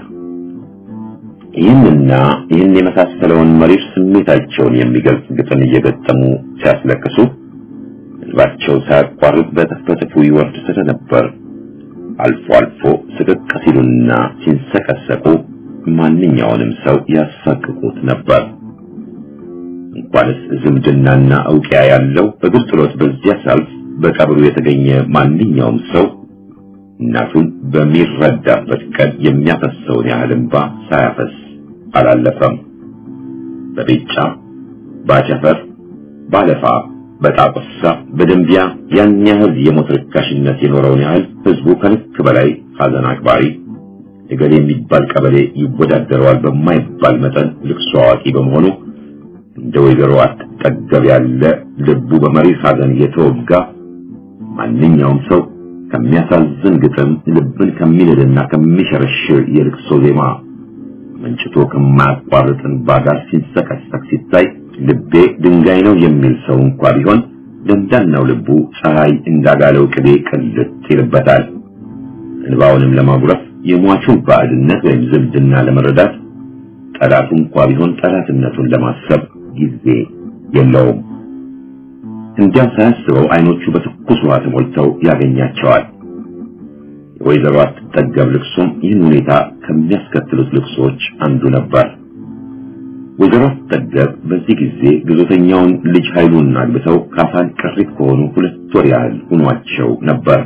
ይህንና ይህን የመሳሰለውን መሪር ስሜታቸውን የሚገልጽ ግጥም እየገጠሙ ሲያስለቅሱ ልባቸው ሳያቋርጥ በተፈጥፉ ይወርድ ስለነበር አልፎ አልፎ ስቅቅ ሲሉና ሲንሰቀሰቁ ማንኛውንም ሰው ያሳቅቁት ነበር እንኳንስ ዝምድናና እውቂያ ያለው በግልጥሎት በዚያ ሳልፍ በቀብሩ የተገኘ ማንኛውም ሰው እናቱን በሚረዳበት ቀን የሚያፈሰውን ያህል እንባ ሳያፈስ አላለፈም በቤጫ ባቸፈር ባለፋ በጣቆሳ በደንቢያ ያን ያህል የሞት ርካሽነት የኖረውን ያህል ህዝቡ ከልክ በላይ ሐዘን አክባሪ እገሌ የሚባል ቀበሌ ይወዳደረዋል በማይባል መጠን ልቅሶ አዋቂ በመሆኑ እንደ ወይዘሮ አትጠገብ ያለ ልቡ በመሪር ሐዘን የተወጋ ማንኛውም ሰው ከሚያሳዝን ግጥም ልብን ከሚልልና ከሚሸረሽር የልቅሶ ዜማ መንጭቶ ከማያቋርጥ እንባ ጋር ሲንሰቀሰቅ ሲታይ ልቤ ድንጋይ ነው የሚል ሰው እንኳን ቢሆን ደንዳናው ልቡ ፀሐይ እንዳጋለው ቅቤ ቅልጥ ይልበታል እንባውንም ለማጉረፍ የሟቹን ባዕድነት ወይም ዝምድና ለመረዳት ጠላቱ እንኳን ቢሆን ጠላትነቱን ለማሰብ ጊዜ የለውም እንዲያ ሳያስበው አይኖቹ በትኩስ ውሃ ተሞልተው ያገኛቸዋል የወይዘሮ አትጠገብ ልቅሶም ይህን ሁኔታ ከሚያስከትሉት ልቅሶች አንዱ ነበር ወይዘሮ አትጠገብ በዚህ ጊዜ ግዞተኛውን ልጅ ኃይሉን አግብተው ካፋን ቅሪት ከሆኑ ሁለት ወር ያህል ሆኗቸው ነበር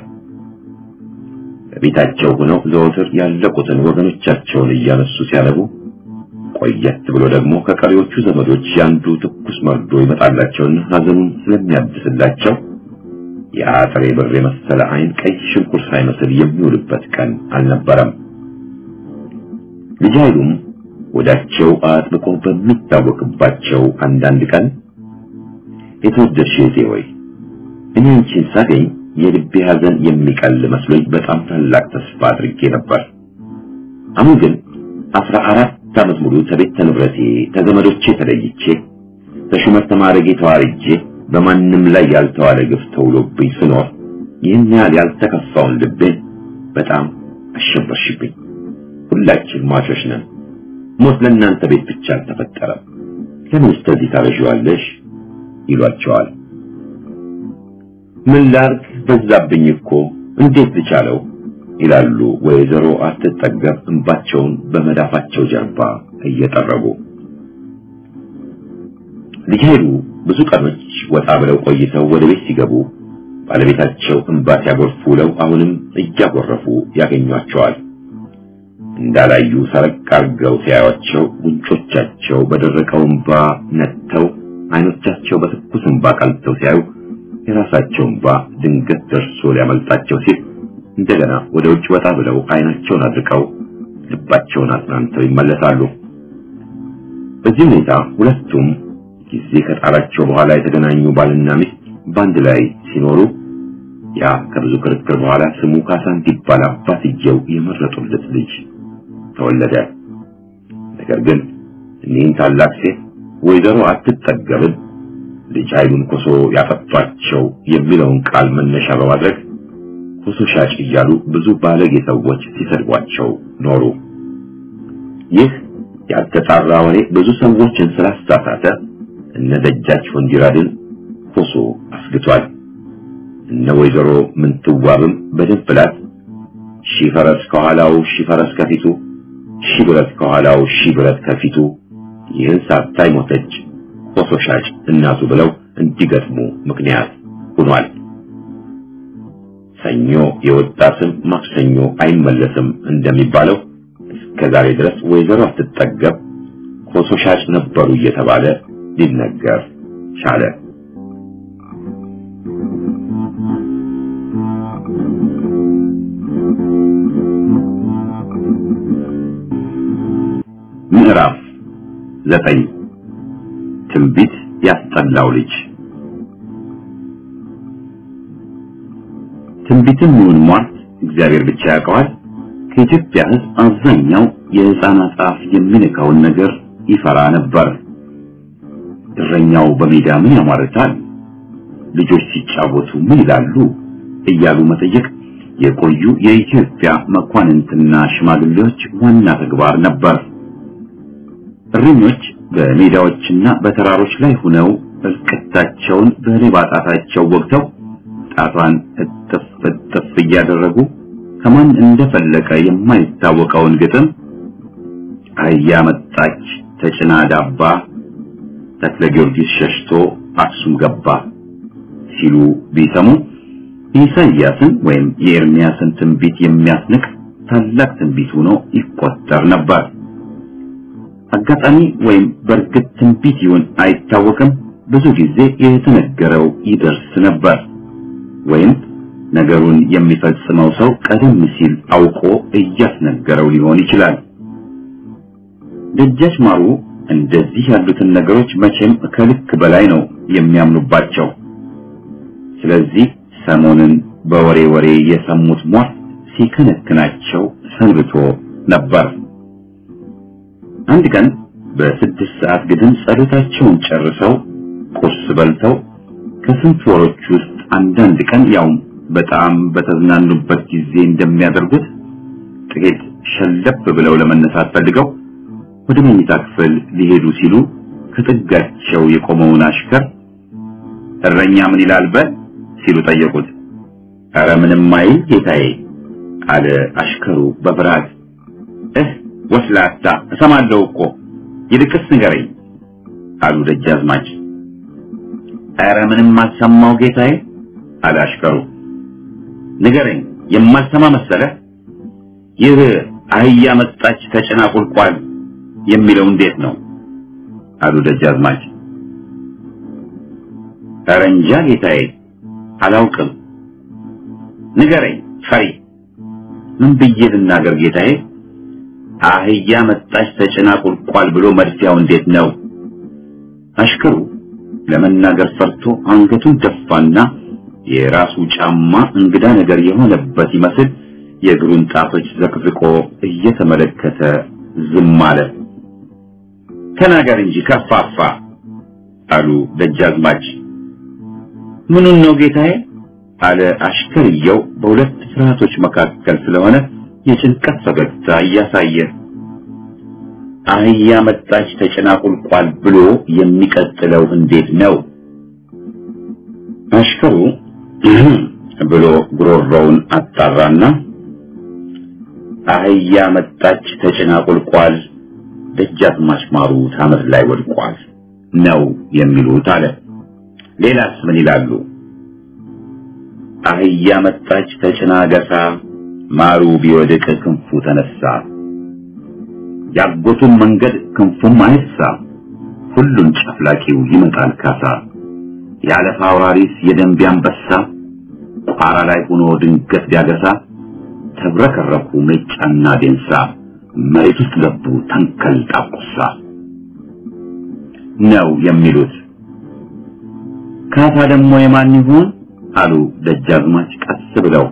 በቤታቸው ሆነው ዘወትር ያለቁትን ወገኖቻቸውን እያነሱ ሲያለቡ ቆየት ብሎ ደግሞ ከቀሪዎቹ ዘመዶች ያንዱ ትኩስ መርዶ ይመጣላቸውና ሐዘኑን ስለሚያድስላቸው የአጥሬ ብር የመሰለ አይን ቀይ ሽንኩርት ሳይመስል የሚውልበት ቀን አልነበረም ልጅ ኃይሉም ወዳቸው አጥብቆ በሚታወቅባቸው አንዳንድ ቀን የተወደድሽ እህቴ ሆይ እኔ አንቺን ሳገኝ የልቤ ሐዘን የሚቀል መስሎኝ በጣም ታላቅ ተስፋ አድርጌ ነበር አሁን ግን አስራ አራት ዓመት ሙሉ ተቤት ተንብረቴ ተዘመዶቼ ተለይቼ ተሹመት ተማረጌ ተዋርጄ በማንም ላይ ያልተዋለ ግፍ ተውሎብኝ ስኖር ይህን ያህል ያልተከፋውን ልቤን በጣም አሸበርሽብኝ ሁላችን ማቾች ነን ሞት ለእናንተ ቤት ብቻ አልተፈጠረም ለምን ስተዚህ ታረጂዋለሽ ይሏቸዋል ምን ላርግ በዛብኝ እኮ እንዴት ልቻለው ይላሉ ወይዘሮ አትጠገብ እንባቸውን በመዳፋቸው ጀርባ እየጠረጉ ልጅ ኃይሉ ብዙ ቀኖች ወጣ ብለው ቆይተው ወደ ቤት ሲገቡ ባለቤታቸው እንባ ሲያጎርፉ ውለው አሁንም እያጎረፉ ያገኟቸዋል እንዳላዩ ሰረቅ አርገው ሲያዩአቸው ጉንጮቻቸው በደረቀው እንባ ነጥተው አይኖቻቸው በትኩስ እንባ ቀልተው ሲያዩ የራሳቸው እንባ ድንገት ደርሶ ሊያመልጣቸው ሲል እንደገና ወደ ውጭ ወጣ ብለው አይናቸውን አድርቀው ልባቸውን አጽናንተው ይመለሳሉ በዚህ ሁኔታ ሁለቱም ጊዜ ከጣላቸው በኋላ የተገናኙ ባልና ሚስት ባንድ ላይ ሲኖሩ ያ ከብዙ ክርክር በኋላ ስሙ ካሳ እንዲባል አባትየው የመረጡለት ልጅ ተወለደ ነገር ግን እኒህን ታላቅ ሴት ወይዘሮ አትጠገብን ልጅ ኃይሉን ኮሶ ያፈቷቸው የሚለውን ቃል መነሻ በማድረግ ኮሶ ሻጭ እያሉ ብዙ ባለጌ ሰዎች ሲሰድቧቸው ኖሩ ይህ ያልተጣራ ወሬ ብዙ ሰዎችን ስላሳሳተ እነ ደጃች ወንዲራድን ኮሶ አስግቷል እነ ወይዘሮ ምንትዋብም በድንፍላት ሺህ ፈረስ ከኋላው ሺህ ፈረስ ከፊቱ ሺህ ብረት ከኋላው ሺህ ብረት ከፊቱ ይህን ሳታይ ሞተች ኮሶ ሻጭ እናቱ ብለው እንዲገጥሙ ምክንያት ሆኗል ሰኞ የወጣ ስም ማክሰኞ አይመለስም እንደሚባለው እስከዛሬ ድረስ ወይዘሮ አትጠገብ ኮሶ ሻጭ ነበሩ እየተባለ ሊነገር ቻለ። ምዕራፍ ዘጠኝ ትንቢት ያስጠላው ልጅ። ትንቢትን ምን ማለት እግዚአብሔር ብቻ ያውቀዋል። ከኢትዮጵያ ሕዝብ አብዛኛው የሕፃናት አፍ የሚነካውን ነገር ይፈራ ነበር። እረኛው በሜዳ ምን ያማርታል፣ ልጆች ሲጫወቱ ምን ይላሉ እያሉ መጠየቅ የቆዩ የኢትዮጵያ መኳንንትና ሽማግሌዎች ዋና ተግባር ነበር። እረኞች በሜዳዎችና በተራሮች ላይ ሆነው እልቅታቸውን በሌባ ጣታቸው ወግተው ጣቷን እጥፍ እጥፍ እያደረጉ ከማን እንደፈለቀ የማይታወቀውን ግጥም አህያ መጣች ተጭና ዳባ ተክለ ጊዮርጊስ ሸሽቶ አክሱም ገባ ሲሉ ቢሰሙ ኢሳይያስን ወይም የኤርሚያስን ትንቢት የሚያስንቅ ታላቅ ትንቢት ሆኖ ይቆጠር ነበር። አጋጣሚ ወይም በርግጥ ትንቢት ይሁን አይታወቅም፣ ብዙ ጊዜ የተነገረው ይደርስ ነበር ወይም ነገሩን የሚፈጽመው ሰው ቀደም ሲል አውቆ እያስነገረው ሊሆን ይችላል። ደጃች ማሩ እንደዚህ ያሉትን ነገሮች መቼም ከልክ በላይ ነው የሚያምኑባቸው። ስለዚህ ሰሞኑን በወሬ ወሬ የሰሙት ሟርት ሲከነክናቸው ሰንብቶ ነበር። አንድ ቀን በስድስት ሰዓት ግድም ጸሎታቸውን ጨርሰው ቁርስ በልተው ከስንት ወሮች ውስጥ አንዳንድ ቀን ያው በጣም በተዝናኑበት ጊዜ እንደሚያደርጉት ጥቂት ሸለብ ብለው ለመነሳት ፈልገው ወደ መኝታ ክፍል ሊሄዱ ሲሉ ከጥጋቸው የቆመውን አሽከር እረኛ ምን ይላል በል ሲሉ ጠየቁት። ኧረ ምንም አይል ጌታዬ አለ አሽከሩ በፍርሃት። እህ ወስላታ እሰማለሁ እኮ ይልቅስ ንገረኝ አሉ ደጃዝማች። ኧረ ምንም አልሰማው ጌታዬ አለ አሽከሩ። ንገረኝ የማልሰማ መሰለህ? ይህ አህያ መጣች ተጭና ቁልቋል የሚለው እንዴት ነው አሉ ደጃዝማች። ኧረ እንጃ ጌታዬ አላውቅም። ንገረኝ ፈሪ። ምን ብዬ ልናገር ጌታዬ? አህያ መጣች ተጭና ቁልቋል ብሎ መድፊያው እንዴት ነው? አሽከሩ ለመናገር ፈርቶ አንገቱን ደፋና የራሱ ጫማ እንግዳ ነገር የሆነበት ይመስል የእግሩን ጣቶች ዘቅዝቆ እየተመለከተ ዝም አለ። ተናገር እንጂ ከፋፋ አሉ ደጃዝማች። ምኑን ነው ጌታዬ አለ አሽከርየው በሁለት ፍርሃቶች መካከል ስለሆነ የጭንቀት ፈገግታ እያሳየ። አህያ መጣች ተጭና ቁልቋል ብሎ የሚቀጥለው እንዴት ነው? አሽከሩ ብሎ ጉሮሮውን አጣራና አህያ መጣች ተጭና ቁልቋል ደጃዝማች ማሩ ታምር ላይ ወድቋል ነው የሚሉት አለ። ሌላስ ምን ይላሉ? አህያ መጣች ተጭና ገሳ ማሩ ቢወድቅ ክንፉ ተነሳ። ያጎቱን መንገድ ክንፉም አይሳ ሁሉን ጨፍላቂው ይመጣል ካሳ። ያለ ፋውራሪስ የደንቢያ አንበሳ ቋራ ላይ ሆኖ ድንገት ቢያገሳ ተብረከረኩ ሜጫና ዴንሳ መሬት ውስጥ ገቡ ተንከል ጣቁሳ ነው የሚሉት። ካሳ ደግሞ የማን ይሆን አሉ ደጃዝማች ቀስ ብለው።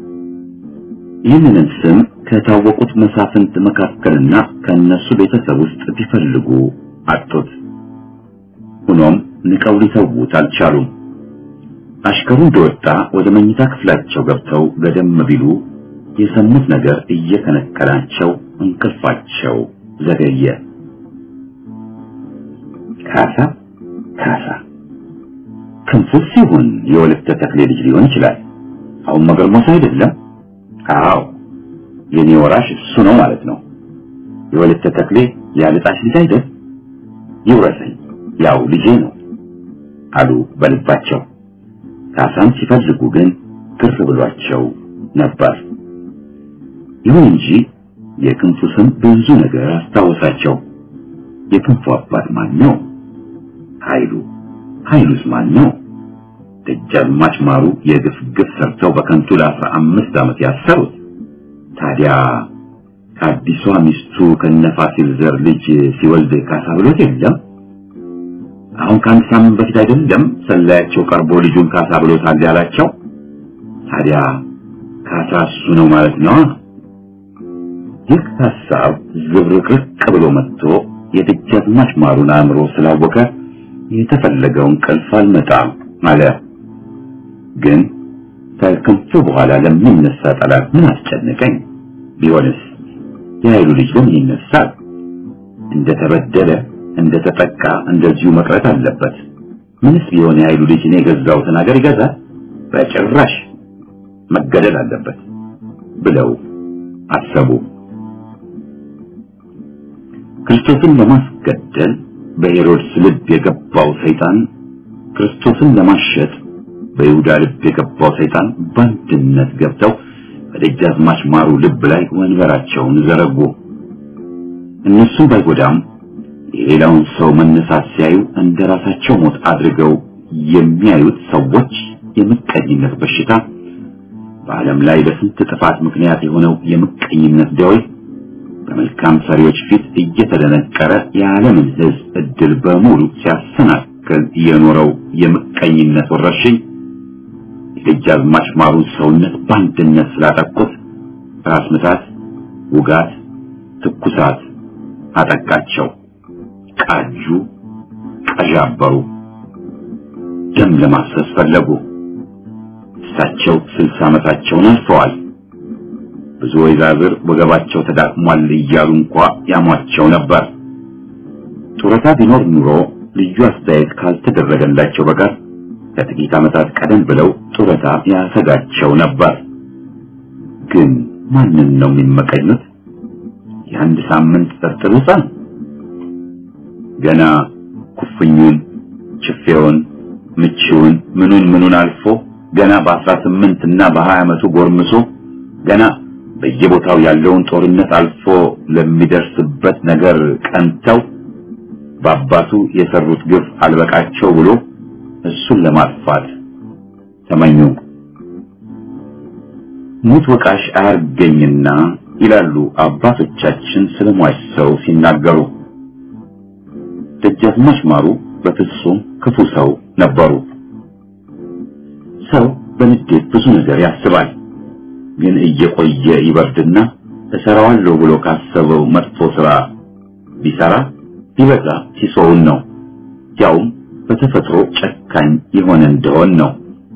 ይህንን ስም ከታወቁት መሳፍንት መካከልና ከነሱ ቤተሰብ ውስጥ ቢፈልጉ አጡት። ሆኖም ንቀው ሊተውት አልቻሉም። አሽከሩ እንደወጣ ወደ መኝታ ክፍላቸው ገብተው ገደም ቢሉ የሰሙት ነገር እየከነከላቸው እንቅልፋቸው ዘገየ። ካሳ ካሳ ክንፉ ሲሆን የወለተ ተክሌ ልጅ ሊሆን ይችላል። አሁን መገርሞት አይደለም? አዎ የኔ ወራሽ እሱ ነው ማለት ነው። የወለተ ተክሌ ያልጣሽ ልጅ አይደል? ይውረሰኝ ያው ልጄ ነው አሉ በልባቸው። ካሳን ሲፈልጉ ግን ግር ብሏቸው ነበር። ይሁን እንጂ የክንፉ ስም ብዙ ነገር አስታወሳቸው። የክንፉ አባት ማን ነው? ኃይሉ ኃይሉስ ማን ነው? ደጃዝማች ማሩ የግፍ ግፍ ሰርተው በከንቱ ለአስራ አምስት ዓመት ያሰሩት ታዲያ ከአዲሷ ሚስቱ ከነፋሲል ዘር ልጅ ሲወልድ ካሳ ብሎት የለም? አሁን ከአንድ ሳምንት በፊት አይደለም ሰላያቸው ቀርቦ ልጁን ካሳ ብሎታል ያላቸው? ታዲያ ካሳ እሱ ነው ማለት ነው? ይህ ሐሳብ ዝብርቅርቅ ብሎ መጥቶ የደጃዝማች ማሩን አእምሮ ስላወቀ የተፈለገውን ቀልፍ አልመጣም አለ። ግን ከክንፉ በኋላ ለሚነሳ ጠላት ምን አስጨነቀኝ? ቢሆንስ የኃይሉ ልጅ ለምን ይነሳል? እንደተበደለ እንደተጠቃ እንደዚሁ መቅረት አለበት። ምንስ ቢሆን የኃይሉ ልጅ እኔ የገዛሁትን ሀገር ይገዛል? በጭራሽ መገደል አለበት ብለው አሰቡ። ክርስቶስን ለማስገደል በሄሮድስ ልብ የገባው ሰይጣን ክርስቶስን ለማሸጥ በይሁዳ ልብ የገባው ሰይጣን በአንድነት ገብተው በደጃዝማች ማሩ ልብ ላይ ወንበራቸውን ዘረጉ። እነሱም ባይጎዳም የሌላውን ሰው መነሳት ሲያዩ እንደራሳቸው ሞት አድርገው የሚያዩት ሰዎች የምቀኝነት በሽታ በዓለም ላይ በስንት ጥፋት ምክንያት የሆነው የምቀኝነት ደዌ በመልካም ሰሪዎች ፊት እየተደነቀረ የዓለምን ሕዝብ እድል በሙሉ ሲያሰናክል የኖረው የምቀኝነት ወረርሽኝ የደጃዝማች ማሩን ሰውነት በአንድነት ስላጠቁት ራስ ምታት፣ ውጋት፣ ትኩሳት አጠቃቸው። ቃጁ፣ ቀዣበሩ፣ ደም ለማፍሰስ ፈለጉ። እሳቸው ስልሳ ዓመታቸውን አልፈዋል። ብዙ ወይዛዝር ወገባቸው ተዳክሟል እያሉ እንኳ ያሟቸው ነበር። ጡረታ ቢኖር ኑሮ ልዩ አስተያየት ካልተደረገላቸው በቀር ከጥቂት ዓመታት ቀደም ብለው ጡረታ ያሰጋቸው ነበር። ግን ማንን ነው የሚመቀኙት? የአንድ ሳምንት እርጥብ ሕፃን ገና ኩፍኙን፣ ችፌውን፣ ምቺውን ምኑን ምኑን አልፎ ገና በአስራ ስምንት እና በሀያ ዓመቱ ጎርምሶ ገና በየቦታው ያለውን ጦርነት አልፎ ለሚደርስበት ነገር ቀንተው በአባቱ የሰሩት ግፍ አልበቃቸው ብሎ እሱን ለማጥፋት ተመኙ። ሙት ወቃሽ አያርገኝና ይላሉ አባቶቻችን ስለሟች ሰው ሲናገሩ። ደጃዝማች ማሩ በፍጹም ክፉ ሰው ነበሩ። ሰው በንዴት ብዙ ነገር ያስባል። ግን እየቆየ ይበርድና እሰራዋለሁ ብሎ ካሰበው መጥፎ ስራ ቢሰራ ቢበዛ ሲሶውን ነው። ያውም በተፈጥሮ ጨካኝ የሆነ እንደሆነ ነው።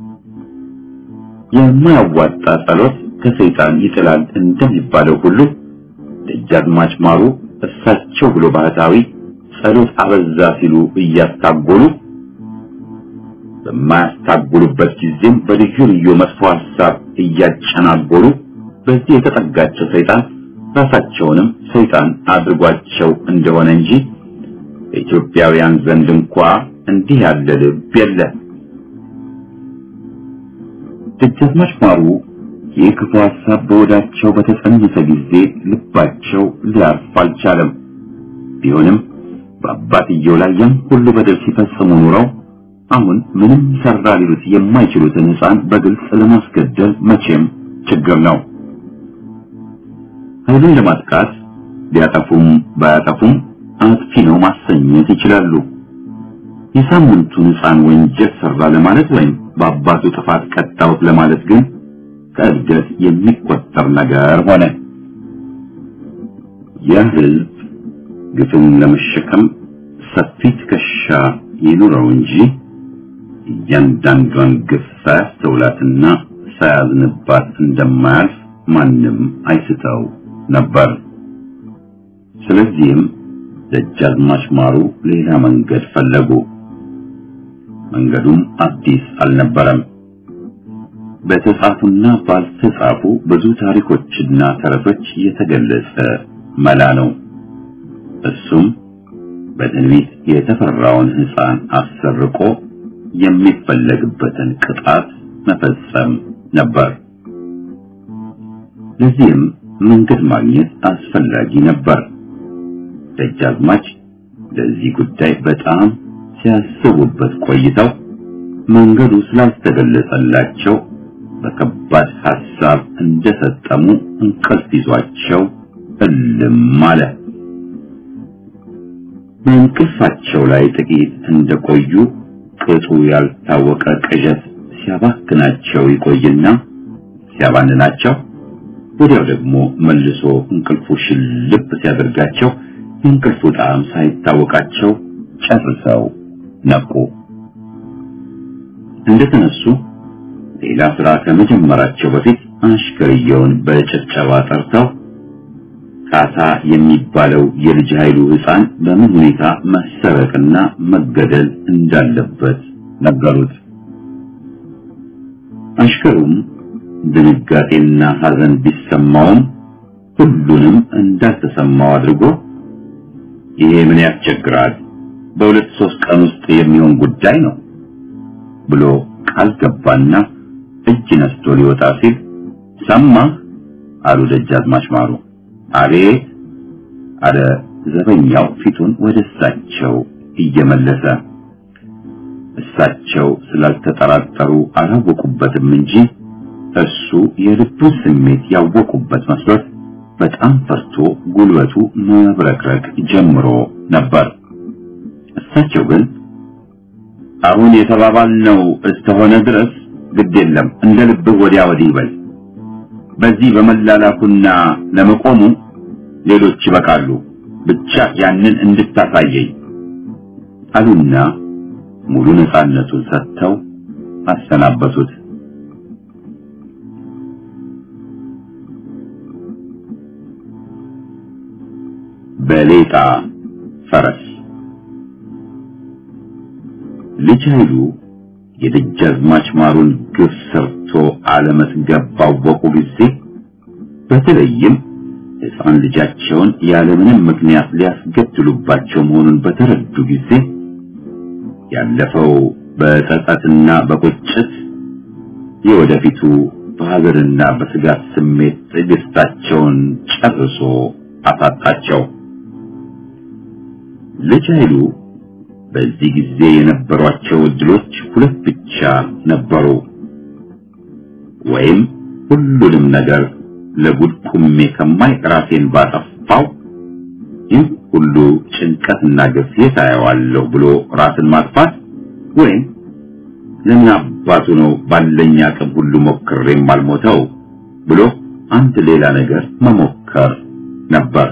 የማያዋጣ ጸሎት ከሰይጣን ይጥላል እንደሚባለው ሁሉ ደጃዝማች ማሩ እሳቸው ብሎ ባህታዊ ጸሎት አበዛ ሲሉ እያስታጎሉ በማያስታጉሉበት ጊዜም በልዩ ልዩ መጥፎ ሐሳብ እያጨናጎሉ በዚህ የተጠጋቸው ሰይጣን ራሳቸውንም ሰይጣን አድርጓቸው እንደሆነ እንጂ በኢትዮጵያውያን ዘንድ እንኳ እንዲህ ያለ ልብ የለ። ደጃዝማች ማሩ የክፉ ሐሳብ በወዳቸው በተጸነሰ ጊዜ ልባቸው ሊያርፍ አልቻለም። ቢሆንም በአባትየው ላይ ያን ሁሉ በደል ሲፈጽሙ ኑረው አሁን ምንም ሰራ ሊሉት የማይችሉትን ሕፃን በግልጽ ለማስገደል መቼም ችግር ነው። ኃይሉን ለማጥቃት ቢያጠፉም ባያጠፉም አጥፊ ነው ማሰኘት ይችላሉ። የሳምንቱን ሕፃን ወንጀል ሰራ ለማለት ወይም በአባቱ ጥፋት ቀጣውት ለማለት ግን ከእድገት የሚቆጠር ነገር ሆነ። ያ ሕዝብ ግፍን ለመሸከም ሰፊ ትከሻ ይኑረው እንጂ እያንዳንዷን ግፍ ሳያስተውላትና ሳያዝንባት እንደማያልፍ ማንም አይስተው ነበር። ስለዚህም ደጃዝማች ማሩ ሌላ መንገድ ፈለጉ። መንገዱም አዲስ አልነበረም። በተጻፉና ባልተጻፉ ብዙ ታሪኮችና ተረቶች የተገለጸ መላ ነው። እሱም በትንቢት የተፈራውን ሕፃን አሰርቆ የሚፈለግበትን ቅጣት መፈጸም ነበር። ለዚህም መንገድ ማግኘት አስፈላጊ ነበር። ደጃዝማች ለዚህ ጉዳይ በጣም ሲያስቡበት ቆይተው መንገዱ ስላልተገለጸላቸው በከባድ ሐሳብ እንደሰጠሙ እንቅልፍ ይዟቸው እልም አለ። በእንቅልፋቸው ላይ ጥቂት እንደቆዩ ቅጡ ያልታወቀ ቅዠት ሲያባክናቸው ይቆይና ሲያባንናቸው ወዲያው ደግሞ መልሶ እንቅልፉ ሽልብ ሲያደርጋቸው የእንቅልፉ ጣዕም ሳይታወቃቸው ጨርሰው ነቁ። እንደተነሱ ሌላ ስራ ከመጀመራቸው በፊት አሽከርየውን በጭብጨባ ጠርተው ካሳ የሚባለው የልጅ ኃይሉ ሕፃን በምን ሁኔታ መሰረቅና መገደል እንዳለበት ነገሩት። አሽከሩም ድንጋጤና ሐዘን ቢሰማውም ሁሉንም እንዳልተሰማው አድርጎ ይሄ ምን ያስቸግራል፣ በሁለት ሶስት ቀን ውስጥ የሚሆን ጉዳይ ነው ብሎ ቃል ገባና እጅ ነስቶ ሊወጣ ሲል ሰማ አሉ ደጃዝማች ማሩ። አቤት አለ ዘበኛው ፊቱን ወደ እሳቸው እየመለሰ። እሳቸው ስላልተጠራጠሩ አላወቁበትም እንጂ እሱ የልቡን ስሜት ያወቁበት መስሎት በጣም ፈርቶ ጉልበቱ መብረክረክ ጀምሮ ነበር። እሳቸው ግን አሁን የተባባልነው እስከሆነ ድረስ ግድ የለም እንደ ልብህ ወዲያ ወዲህ ይበል፣ በዚህ በመላላኩና ለመቆሙ ሌሎች ይበቃሉ፣ ብቻ ያንን እንድታሳየኝ አሉና ሙሉ ነፃነቱን ሰጥተው አሰናበቱት። በሌጣ ፈረስ ልጅ ኃይሉ የደጃዝማች ማሩን ግፍ ሰርቶ አለመትገብ ባወቁ ጊዜ በተለይም ሕፃን ልጃቸውን ያለምንም ምክንያት ሊያስገድሉባቸው መሆኑን በተረዱ ጊዜ ያለፈው በጸጸትና በቁጭት የወደፊቱ በሀገርና በስጋት ስሜት ትዕግስታቸውን ጨርሶ አሳጣቸው። ልጅ ኃይሉ በዚህ ጊዜ የነበሯቸው እድሎች ሁለት ብቻ ነበሩ። ወይም ሁሉንም ነገር ለጉድ ቁሜ ከማይ ራሴን ባጠፋው ይህ ሁሉ ጭንቀትና ግፍ የታየዋለሁ ብሎ ራስን ማጥፋት፣ ወይም ለምን አባቱ ነው ባለኝ አቅም ሁሉ ሞክሬም አልሞተው ብሎ አንድ ሌላ ነገር መሞከር ነበር።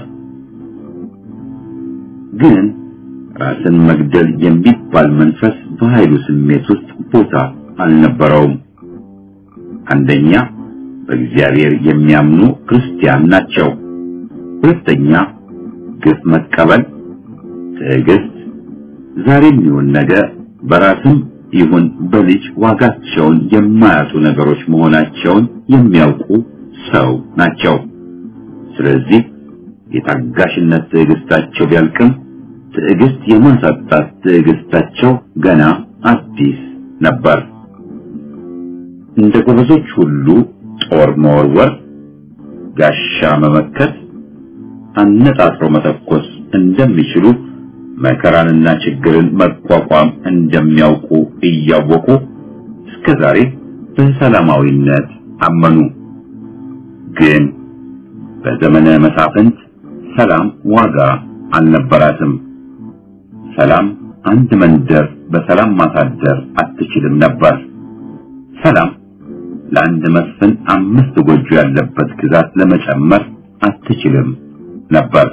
ግን ራስን መግደል የሚባል መንፈስ በኃይሉ ስሜት ውስጥ ቦታ አልነበረውም። አንደኛ በእግዚአብሔር የሚያምኑ ክርስቲያን ናቸው። ሁለተኛ ግፍ መቀበል፣ ትዕግስት ዛሬም ይሁን ነገ በራስም ይሁን በልጅ ዋጋቸውን የማያጡ ነገሮች መሆናቸውን የሚያውቁ ሰው ናቸው። ስለዚህ የታጋሽነት ትዕግስታቸው ቢያልቅም ትዕግስት የማሳጣት ትዕግስታቸው ገና አዲስ ነበር። እንደ ጎበዞች ሁሉ ጦር መወርወር፣ ጋሻ መመከት፣ አነጣጥሮ መተኮስ እንደሚችሉ መከራንና ችግርን መቋቋም እንደሚያውቁ እያወቁ እስከዛሬ በሰላማዊነት አመኑ። ግን በዘመነ መሳፍንት ሰላም ዋጋ አልነበራትም። ሰላም አንድ መንደር በሰላም ማሳደር አትችልም ነበር። ሰላም ለአንድ መስፍን አምስት ጎጆ ያለበት ግዛት ለመጨመር አትችልም ነበር።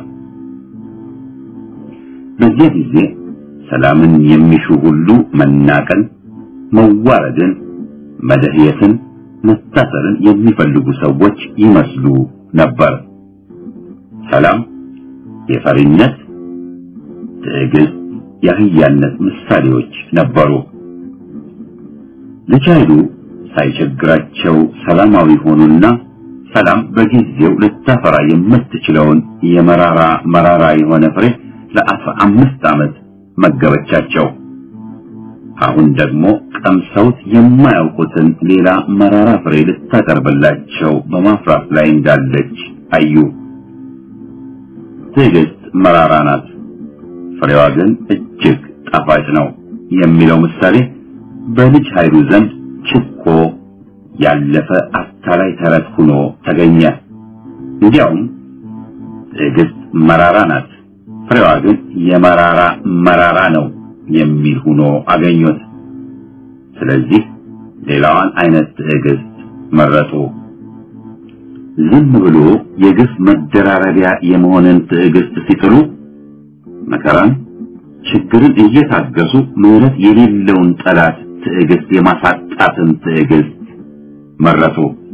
በዚህ ጊዜ ሰላምን የሚሹ ሁሉ መናቀን፣ መዋረድን፣ መደህየትን፣ መታሰርን የሚፈልጉ ሰዎች ይመስሉ ነበር። ሰላም የፈሪነት፣ ትዕግስት፣ የህያነት ምሳሌዎች ነበሩ። ልጅ ኃይሉ ሳይቸግራቸው ሰላማዊ ሆኑና ሰላም በጊዜው ልታፈራ የምትችለውን የመራራ መራራ የሆነ ፍሬ ለአስራ አምስት ዓመት መገበቻቸው። አሁን ደግሞ ቀምሰውት የማያውቁትን ሌላ መራራ ፍሬ ልታቀርብላቸው በማፍራት ላይ እንዳለች አዩ። ትዕግስት መራራ ናት፣ ፍሬዋ ግን እጅግ ጣፋጭ ነው የሚለው ምሳሌ በልጅ ኃይሉ ዘንድ ችኮ ያለፈ አታላይ ተረት ሆኖ ተገኘ። እንዲያውም ትዕግስት መራራ ናት፣ ፍሬዋ ግን የመራራ መራራ ነው የሚል ሆኖ አገኙት። ስለዚህ ሌላዋን አይነት ትዕግስት መረጡ። ዝም ብሎ የግፍ መደራረቢያ የመሆንን ትዕግስት ሲጥሉ መከራን ችግርን እየታገሱ ምሕረት የሌለውን ጠላት ትዕግስት የማሳጣትን ትዕግስት መረጡ።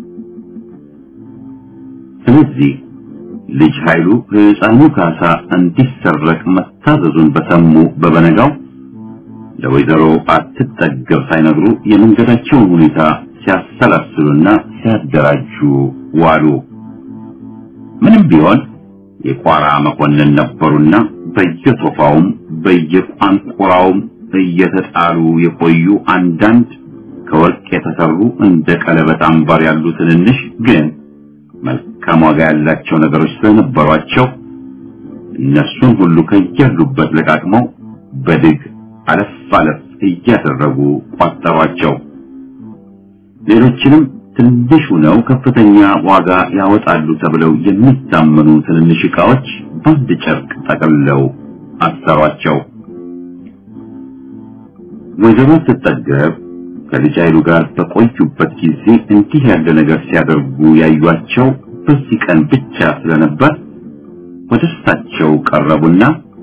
ስለዚህ ልጅ ኃይሉ ሕፃኑ ካሳ እንዲሰረቅ መታዘዙን በሰሙ በበነጋው ለወይዘሮ አትጠገብ ሳይነግሩ የመንገዳቸውን ሁኔታ ሲያሰላስሉና ሲያደራጁ ዋሉ። ምንም ቢሆን የቋራ መኮንን ነበሩና በየሶፋውም በየቋንቁራውም እየተጣሉ የቆዩ አንዳንድ ከወርቅ የተሰሩ እንደ ቀለበት አምባር ያሉ ትንንሽ ግን መልካም ዋጋ ያላቸው ነገሮች ስለነበሯቸው እነሱን ሁሉ ከያሉበት ለቃቅመው በድግ አለፍ አለፍ እያደረጉ ቋጠሯቸው። ሌሎችንም ትንሽ ነው ከፍተኛ ዋጋ ያወጣሉ ተብለው የሚታመኑ ትንንሽ ዕቃዎች በአንድ ጨርቅ ጠቅልለው አሰሯቸው። ወይዘሮ ስትጠገብ ከልጅ ኃይሉ ጋር በቆዩበት ጊዜ እንዲህ ያለ ነገር ሲያደርጉ ያዩአቸው በዚህ ቀን ብቻ ስለነበር ወደ እሳቸው ቀረቡና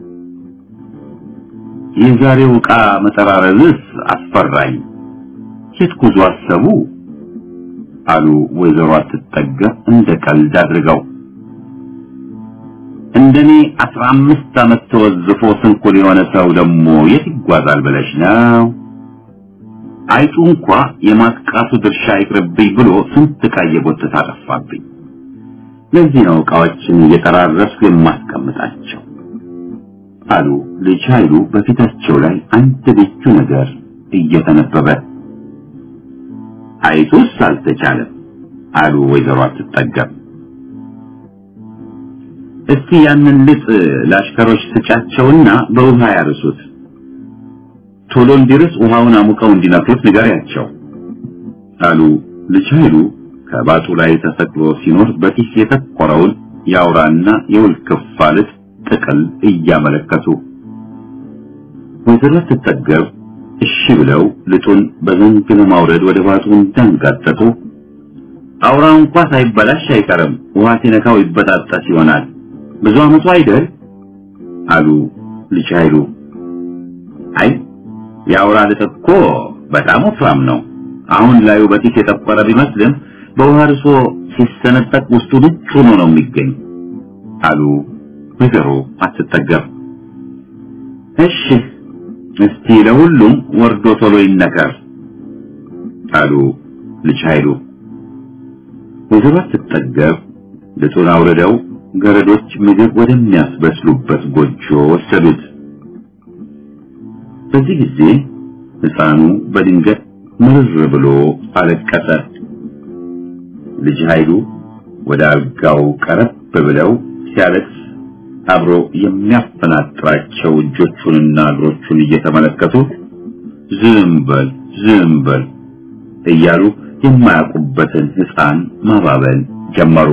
የዛሬው ዕቃ መጠራረዝስ አስፈራኝ፣ የት ጉዞ አሰቡ አሉ ወይዘሮ አትጠገብ እንደ ቀልድ አድርገው። እንደኔ አስራ አምስት ዓመት ተወዝፎ ስንኩል የሆነ ሰው ደግሞ የት ይጓዛል ብለሽ ነው? አይጡ እንኳ የማጥቃቱ ድርሻ ይቅርብኝ ብሎ ስንት ዕቃ እየጎተተ አጠፋብኝ። ለዚህ ነው ዕቃዎችን እየጠራረስኩ የማስቀምጣቸው አሉ ልጅ ኃይሉ በፊታቸው ላይ አንድ ልዩ ነገር እየተነበበ። አይጡስ አልተቻለም አሉ ወይዘሮ አትጠገብ። እስቲ ያንን ልጥ ለአሽከሮች ስጫቸውና በውሃ ያርሱት፣ ቶሎ እንዲርስ ውሃውን አሙቀው እንዲነክሩት ንገሪያቸው አሉ ልጅ ኃይሉ ከባጡ ላይ ተሰቅሎ ሲኖር በጢስ የተቆረውን ያውራና የውልክፋ ልጥ ጥቅል እያመለከቱ። ወይዘሮ አትጠገብ እሺ ብለው ልጡን በዘንግ ለማውረድ ወደ ባጡ እንዳንጋጠጡ አውራው እንኳን ሳይበላሽ አይቀርም፣ ውሃ ሲነካው ይበጣጠስ ይሆናል፣ ብዙ አመቱ አይደል አሉ ልጅ ኃይሉ። አይ ያውራ ልጥ እኮ በጣም ወፍራም ነው፣ አሁን ላዩ በጢስ የጠቆረ ቢመስልም በውሃ ርሶ ሲሰነጠቅ ውስጡ ልጅ ሆኖ ነው የሚገኝ አሉ ወይዘሮ አትጠገብ። እሺ እስቲ ለሁሉም ወርዶ ቶሎ ይነከር አሉ ልጅ ኃይሉ። ወይዘሮ አትጠገብ ልጡን አውርደው ገረዶች ምግብ ወደሚያስበስሉበት ጎጆ ወሰዱት። በዚህ ጊዜ ሕፃኑ በድንገት ምርር ብሎ አለቀሰ። ልጅ ኃይሉ ወደ አልጋው ቀረብ ብለው ሲያለቅስ አብሮ የሚያፈናጥራቸው እጆቹንና እግሮቹን እየተመለከቱ ዝም በል ዝም በል እያሉ የማያውቁበትን ሕፃን ማባበል ጀመሩ።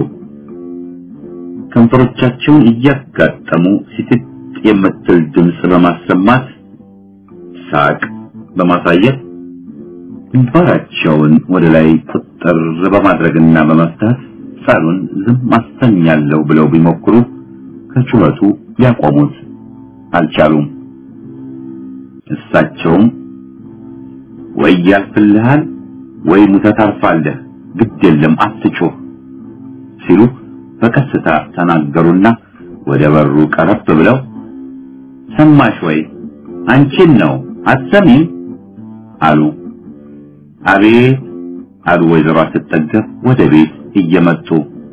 ከንፈሮቻቸውን እያጋጠሙ ሲጥጥ የምትል ድምፅ በማሰማት ሳቅ በማሳየት ግንባራቸውን ወደ ላይ ቁጥር በማድረግና በመፍታት ሳሉን ዝም አስተኛለሁ ብለው ቢሞክሩ ከጩኸቱ ሊያቆሙት አልቻሉም። እሳቸውም ወይ ያልፍልሃል ወይ ሙተህ ታርፋለህ፣ ግድ የለም አትጮህ ሲሉ በቀስታ ተናገሩና ወደ በሩ ቀረብ ብለው ሰማሽ ወይ አንቺን ነው አትሰሚም አሉ። አቤት አሉ ወይዘሮ አትጠገብ ወደ ቤት እየመጡ።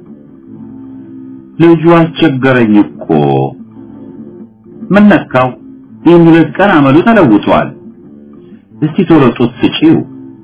ልጁ አስቸገረኝ እኮ ምን ነካው? ይህን ሁለት ቀን አመሉ ተለውጧል። እስቲ ቶሎ ጡት ስጪው።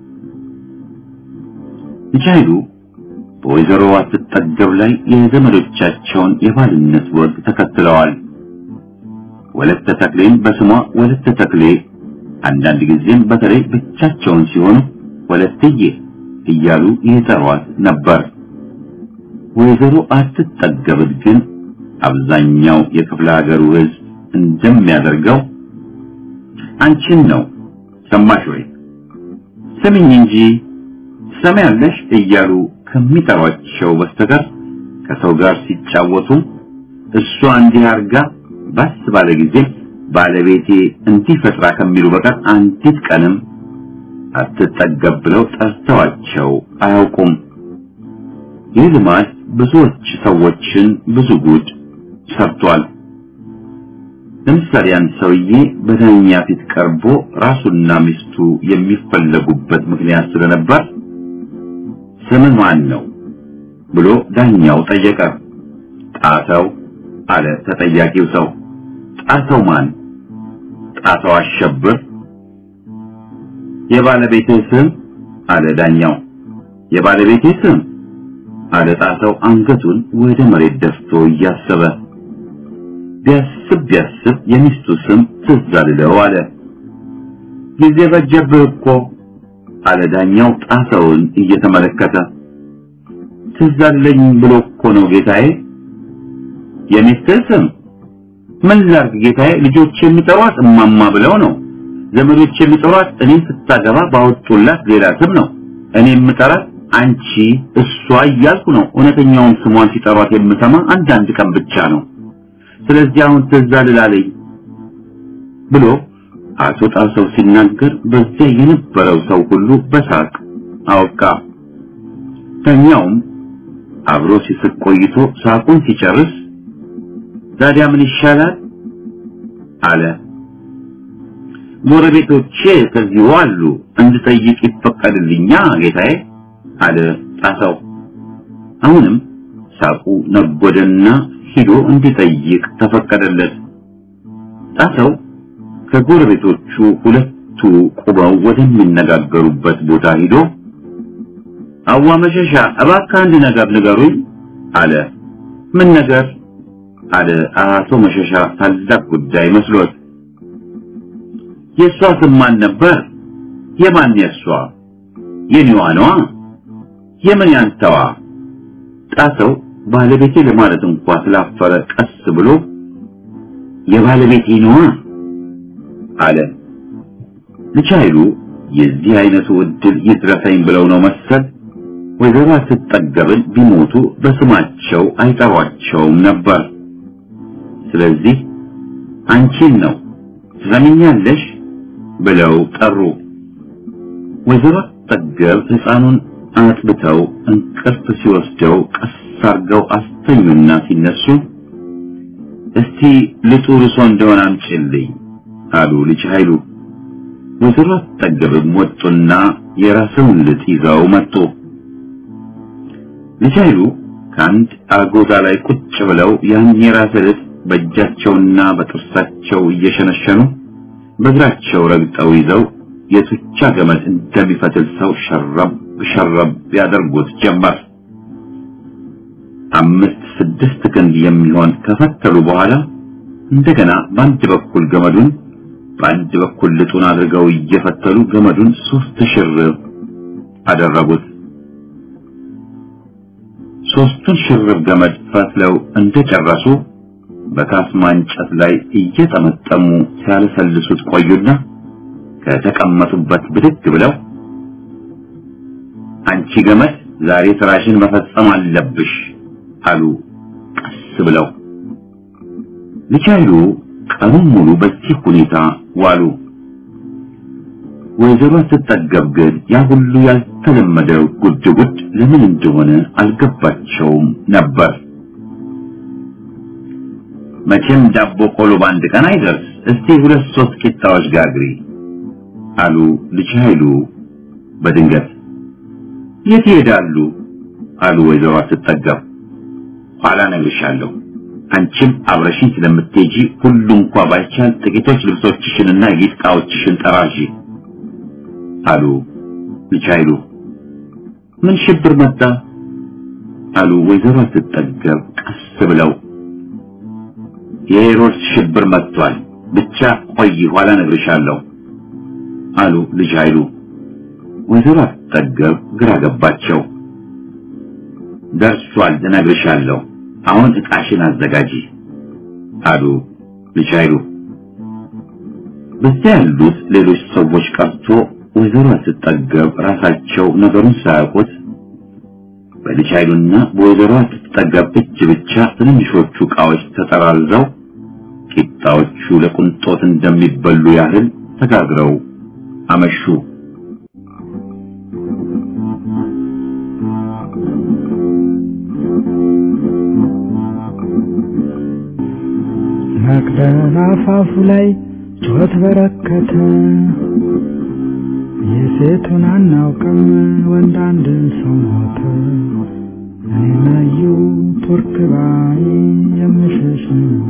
ልጅ ኃይሉ በወይዘሮ አትጠገብ ላይ የዘመዶቻቸውን የባልነት ወግ ተከትለዋል። ወለተ ተክሌን በስሟ ወለተ ተክሌ፣ አንዳንድ ጊዜም በተለይ ብቻቸውን ሲሆኑ ወለትዬ እያሉ ይጠሯት ነበር። ወይዘሮ አትጠገብን ግን አብዛኛው የክፍለ ሀገሩ ሕዝብ እንደሚያደርገው አንቺን ነው ሰማሽ ወይ ስሚኝ እንጂ ሰማያለሽ እያሉ ከሚጠሯቸው በስተቀር ከሰው ጋር ሲጫወቱ እሷ እንዲህ አርጋ ባስ ባለ ጊዜ ባለቤቴ እንዲህ ፈጥራ ከሚሉ በቀር አንዲት ቀንም አትጠገብ ብለው ጠርተዋቸው አያውቁም። ይህ ልማድ ብዙዎች ሰዎችን ብዙ ጉድ ሰርቷል። ለምሳሌ አንድ ሰውዬ በዳኛ ፊት ቀርቦ ራሱና ሚስቱ የሚፈለጉበት ምክንያት ስለነበር ስም ማን ነው ብሎ ዳኛው ጠየቀ። ጣሰው አለ ተጠያቂው ሰው። ጣሰው ማን? ጣሰው አሸብር። የባለቤቴ ስም አለ ዳኛው። የባለቤቴ ስም አለ ጣሰው አንገቱን ወደ መሬት ደፍቶ እያሰበ። ቢያስብ ቢያስብ የሚስቱ ስም ትዝ አለው አለ። ጊዜ ፈጀብህ እኮ አለ ዳኛው ጣሰውን እየተመለከተ። ትዝ አለኝ ብሎ እኮ ነው ጌታዬ። የሚስት ስም ምን ላድርግ ጌታዬ? ልጆች የሚጠሯት እማማ ብለው ነው። ዘመዶች የሚጠሯት እኔን ስታገባ ባወጡላት ሌላ ስም ነው። እኔ የምጠራት አንቺ እሷ እያልኩ ነው። እውነተኛውን ስሟን ሲጠሯት የምሰማ አንዳንድ ቀን ብቻ ነው። ስለዚህ አሁን ትዝ አላለኝ ብሎ አቶ ጣሰው ሲናገር በዚያ የነበረው ሰው ሁሉ በሳቅ አወቃ። ዳኛውም አብሮ ሲስቅ ቆይቶ ሳቁን ሲጨርስ ታዲያ ምን ይሻላል አለ። ጎረቤቶቼ ከዚህ ዋሉ እንድጠይቅ ይፈቀድልኛ ጌታዬ አለ ጣሰው። አሁንም ሳቁ ነጎደና ሂዶ እንዲጠይቅ ተፈቀደለት። ጣሰው ከጎረቤቶቹ ሁለቱ ቆመው ወደሚነጋገሩበት ቦታ ሂዶ አዋ መሸሻ እባክህ አንድ ነገር ንገሩኝ አለ። ምን ነገር አለ አቶ መሸሻ ታላቅ ጉዳይ መስሎት። የሷ ስም ማን ነበር? የማን የሷ? የኔዋ ነዋ። የምን ያንተዋ? ጣሰው ባለቤቴ ለማለት እንኳን ስላፈረ ቀስ ብሎ የባለቤቴ ነዋ አለ። ልጅ ኃይሉ የዚህ አይነቱ እድል ይድረሰኝ ብለው ነው መሰል ወይዘሮ ስትጠገብን ቢሞቱ በስማቸው አይጠሯቸውም ነበር። ስለዚህ አንቺን ነው ትሰሚኛለሽ ብለው ጠሩ። ወይዘሮ ጠገብ ሕፃኑን አጥብተው እንቅልፍ ሲወስደው ቀስ አርገው አስተኙና ሲነሱ እስቲ ልጡ ርሶ እንደሆነ አምጪልኝ አሉ ልጅ ኃይሉ። ወይዘሮ ጠገብም ወጡና የራሰውን ልጥ ይዘው መጡ። ልጅ ኃይሉ ከአንድ አጎዛ ላይ ቁጭ ብለው ያን የራሰ ልጥ በእጃቸውና በጥርሳቸው እየሸነሸኑ በእግራቸው ረግጠው ይዘው የቱቻ ገመድ እንደሚፈትል ሰው ሸረብ ሸረብ ያደርጉት ጀመር። አምስት ስድስት ክንድ የሚሆን ከፈተሉ በኋላ እንደገና በአንድ በኩል ገመዱን በአንድ በኩል ልጡን አድርገው እየፈተሉ ገመዱን ሶስት ሽርብ አደረጉት። ሶስቱን ሽርብ ገመድ ፈትለው እንደጨረሱ በካስማ እንጨት ላይ እየተመጠሙ ሲያለሰልሱት ቆዩና ከተቀመጡበት ብድግ ብለው አንቺ ገመድ ዛሬ ስራሽን መፈጸም አለብሽ አሉ ቀስ ብለው። ልጅ ኃይሉ ቀኑን ሙሉ በዚህ ሁኔታ ዋሉ። ወይዘሮ ስትጠገብ ግን ያ ሁሉ ያልተለመደው ጉድ ጉድ ለምን እንደሆነ አልገባቸውም ነበር። መቼም ዳቦ ቆሎ ባንድ ቀን አይደርስ፣ እስቲ ሁለት ሶስት ቂጣዎች ጋግሪ አሉ ልጅ ኃይሉ በድንገት። የት ይሄዳሉ አሉ ወይዘሮ ስትጠገብ። ኋላ ነግርሻለሁ፣ አንቺም አብረሽኝ ስለምትሄጂ ሁሉ እንኳን ባይቻል ጥቂቶች ልብሶችሽንና ጌጣዎችሽን ጠራጂ አሉ ልጅ ኃይሉ። ምን ሽብር መጣ አሉ ወይዘሮ ስትጠገብ ቀስ ብለው። የሄሮድስ ሽብር መጥቷል ብቻ ቆይ ኋላ ነግርሻለሁ አሉ ልጅ ኃይሉ። ወይዘሮ አጠገብ ግራ ገባቸው። ደርሷል ነግርሻለሁ አሁን ዕቃሽን አዘጋጂ አሉ ልጅ ኃይሉ። በዚያ ያሉት ሌሎች ሰዎች ቀርቶ ወይዘሮ አጠገብ ራሳቸው ነገሩን ሳያውቁት በልጅ ኃይሉና በወይዘሮ አጠገብ እጅ ብቻ ትንንሾቹ ዕቃዎች ተጠራርዘው ቂጣዎቹ ለቁንጦት እንደሚበሉ ያህል ተጋግረው አመሹ። መቅደላ አፋፉ ላይ ጩኸት በረከተ የሴቱን አናውቅም ወንድ አንድ ሰው ሞተ እኔና ዩ ቱርክ ባይ የምሸሽ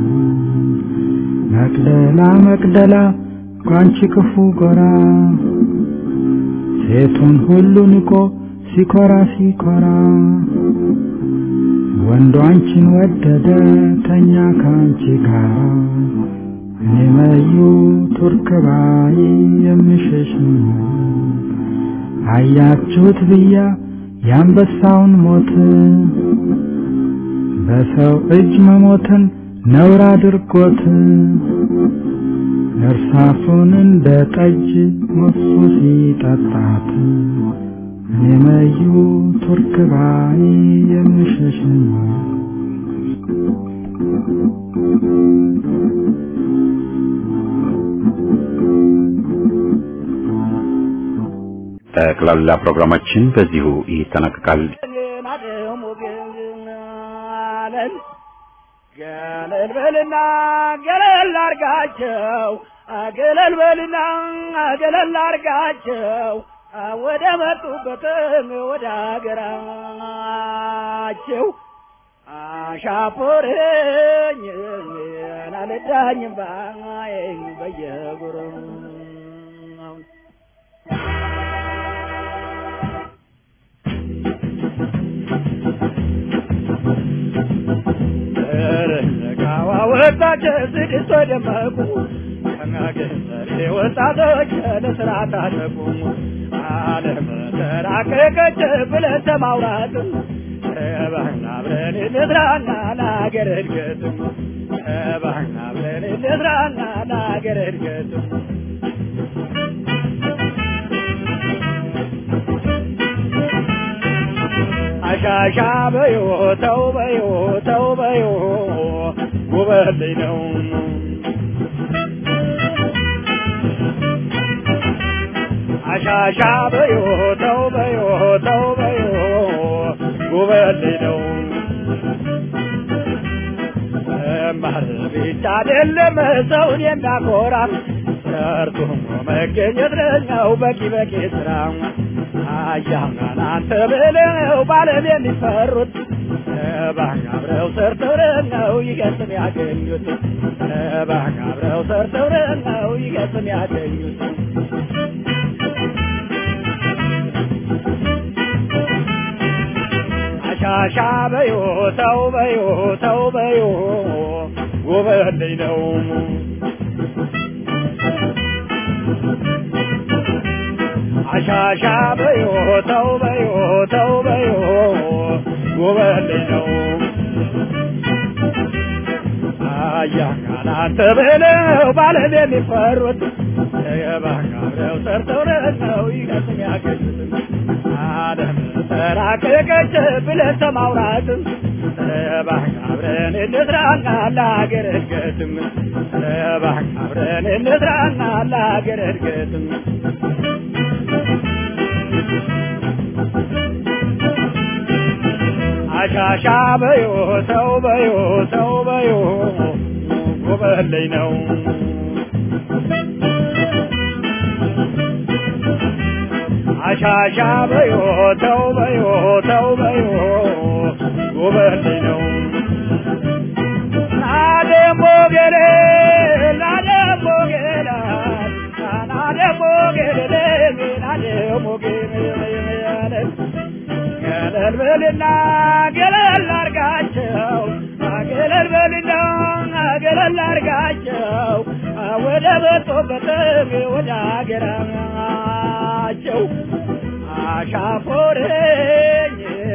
መቅደላ መቅደላ ቋንቺ ክፉ ጎራ ሴቱን ሁሉ ንቆ ሲኮራ ሲኮራ ወንዱ አንቺን ወደደ ተኛ ካንቺ ጋር እኔና ዩ ቱርክ ባይ የምሸሽ አያችሁት ብያ ያንበሳውን ሞት በሰው እጅ መሞትን ነውር አድርጎት እርሳሱን እንደ ጠጅ ሞሱ ሲጠጣት እኔና ዩ ቱርክ ባይ የምሸሽ ጠቅላላ ፕሮግራማችን በዚሁ ይጠናቀቃል። ገለል በልና ገለል አርጋቸው ገለል በልና ገለል አርጋቸው ወደ መጡበት ወደ አገራቸው አሻፖረኝ አልዳኝም ባይ በየጉሩ ወጣች ስድስት ደመቁ ከናገር ወጣቶች ለስራ ታጠቁ ዓለም ተራቀቀች ብለን ተማውራት ባህና ብለን እንዝራና ለአገር እድገት ባህና ብለን እንዝራና ለአገር እድገት አሻሻ በዮ ተው በዮ ተው በዮ ጉበልኝ ነው አሻሻ በዮ ተው በዮ ተው በዮ ጉበልኝ ነው ማር ብቻ አይደለም ሰውን የሚያኮራ ሰርቶ መገኘት ነው በቂ በቂ ስራ አያናን አንተ ብለው ባለም የሚፈሩት ባንጋብረው ሰርተው ነው ይገጥም ያገኙት ባንጋብረው ሰርተው ነው ይገጥም ያገኙት አሻሻ በዮ ተው በዮ ተው በዮ ጉበልኝ ነው አሻሻ በዮ ተው በዮ ተው በዮ ጉበልኝ ነው አያናን አንተ ብለው ባለም የሚፈሩት የባንጋብረው ሰርተው ነው ይገጥም ያገኙት ዓለም ተራቀቀች ብለን ተማውራት ባንጋብረን እንዝራና ለአገር እድገትም ባንጋብረን እንዝራና ለአገር እድገትም አሻሻ በዮ ተው በዮ ተው በዮ ጉበልኝ ነው አሻሻ በዮ ተው በዮ ተው በዮ ጉበልኝ ነው ናደሞ ገሌ ናደሞ ገላ ናደሞ ገሌ ናደሞ ገሌ ገለል በልና ገለል አርጋቸው ገለል በልና ገለል አርጋቸው ወደ መጡበት ወደ አገራቸው አሻፎረኝ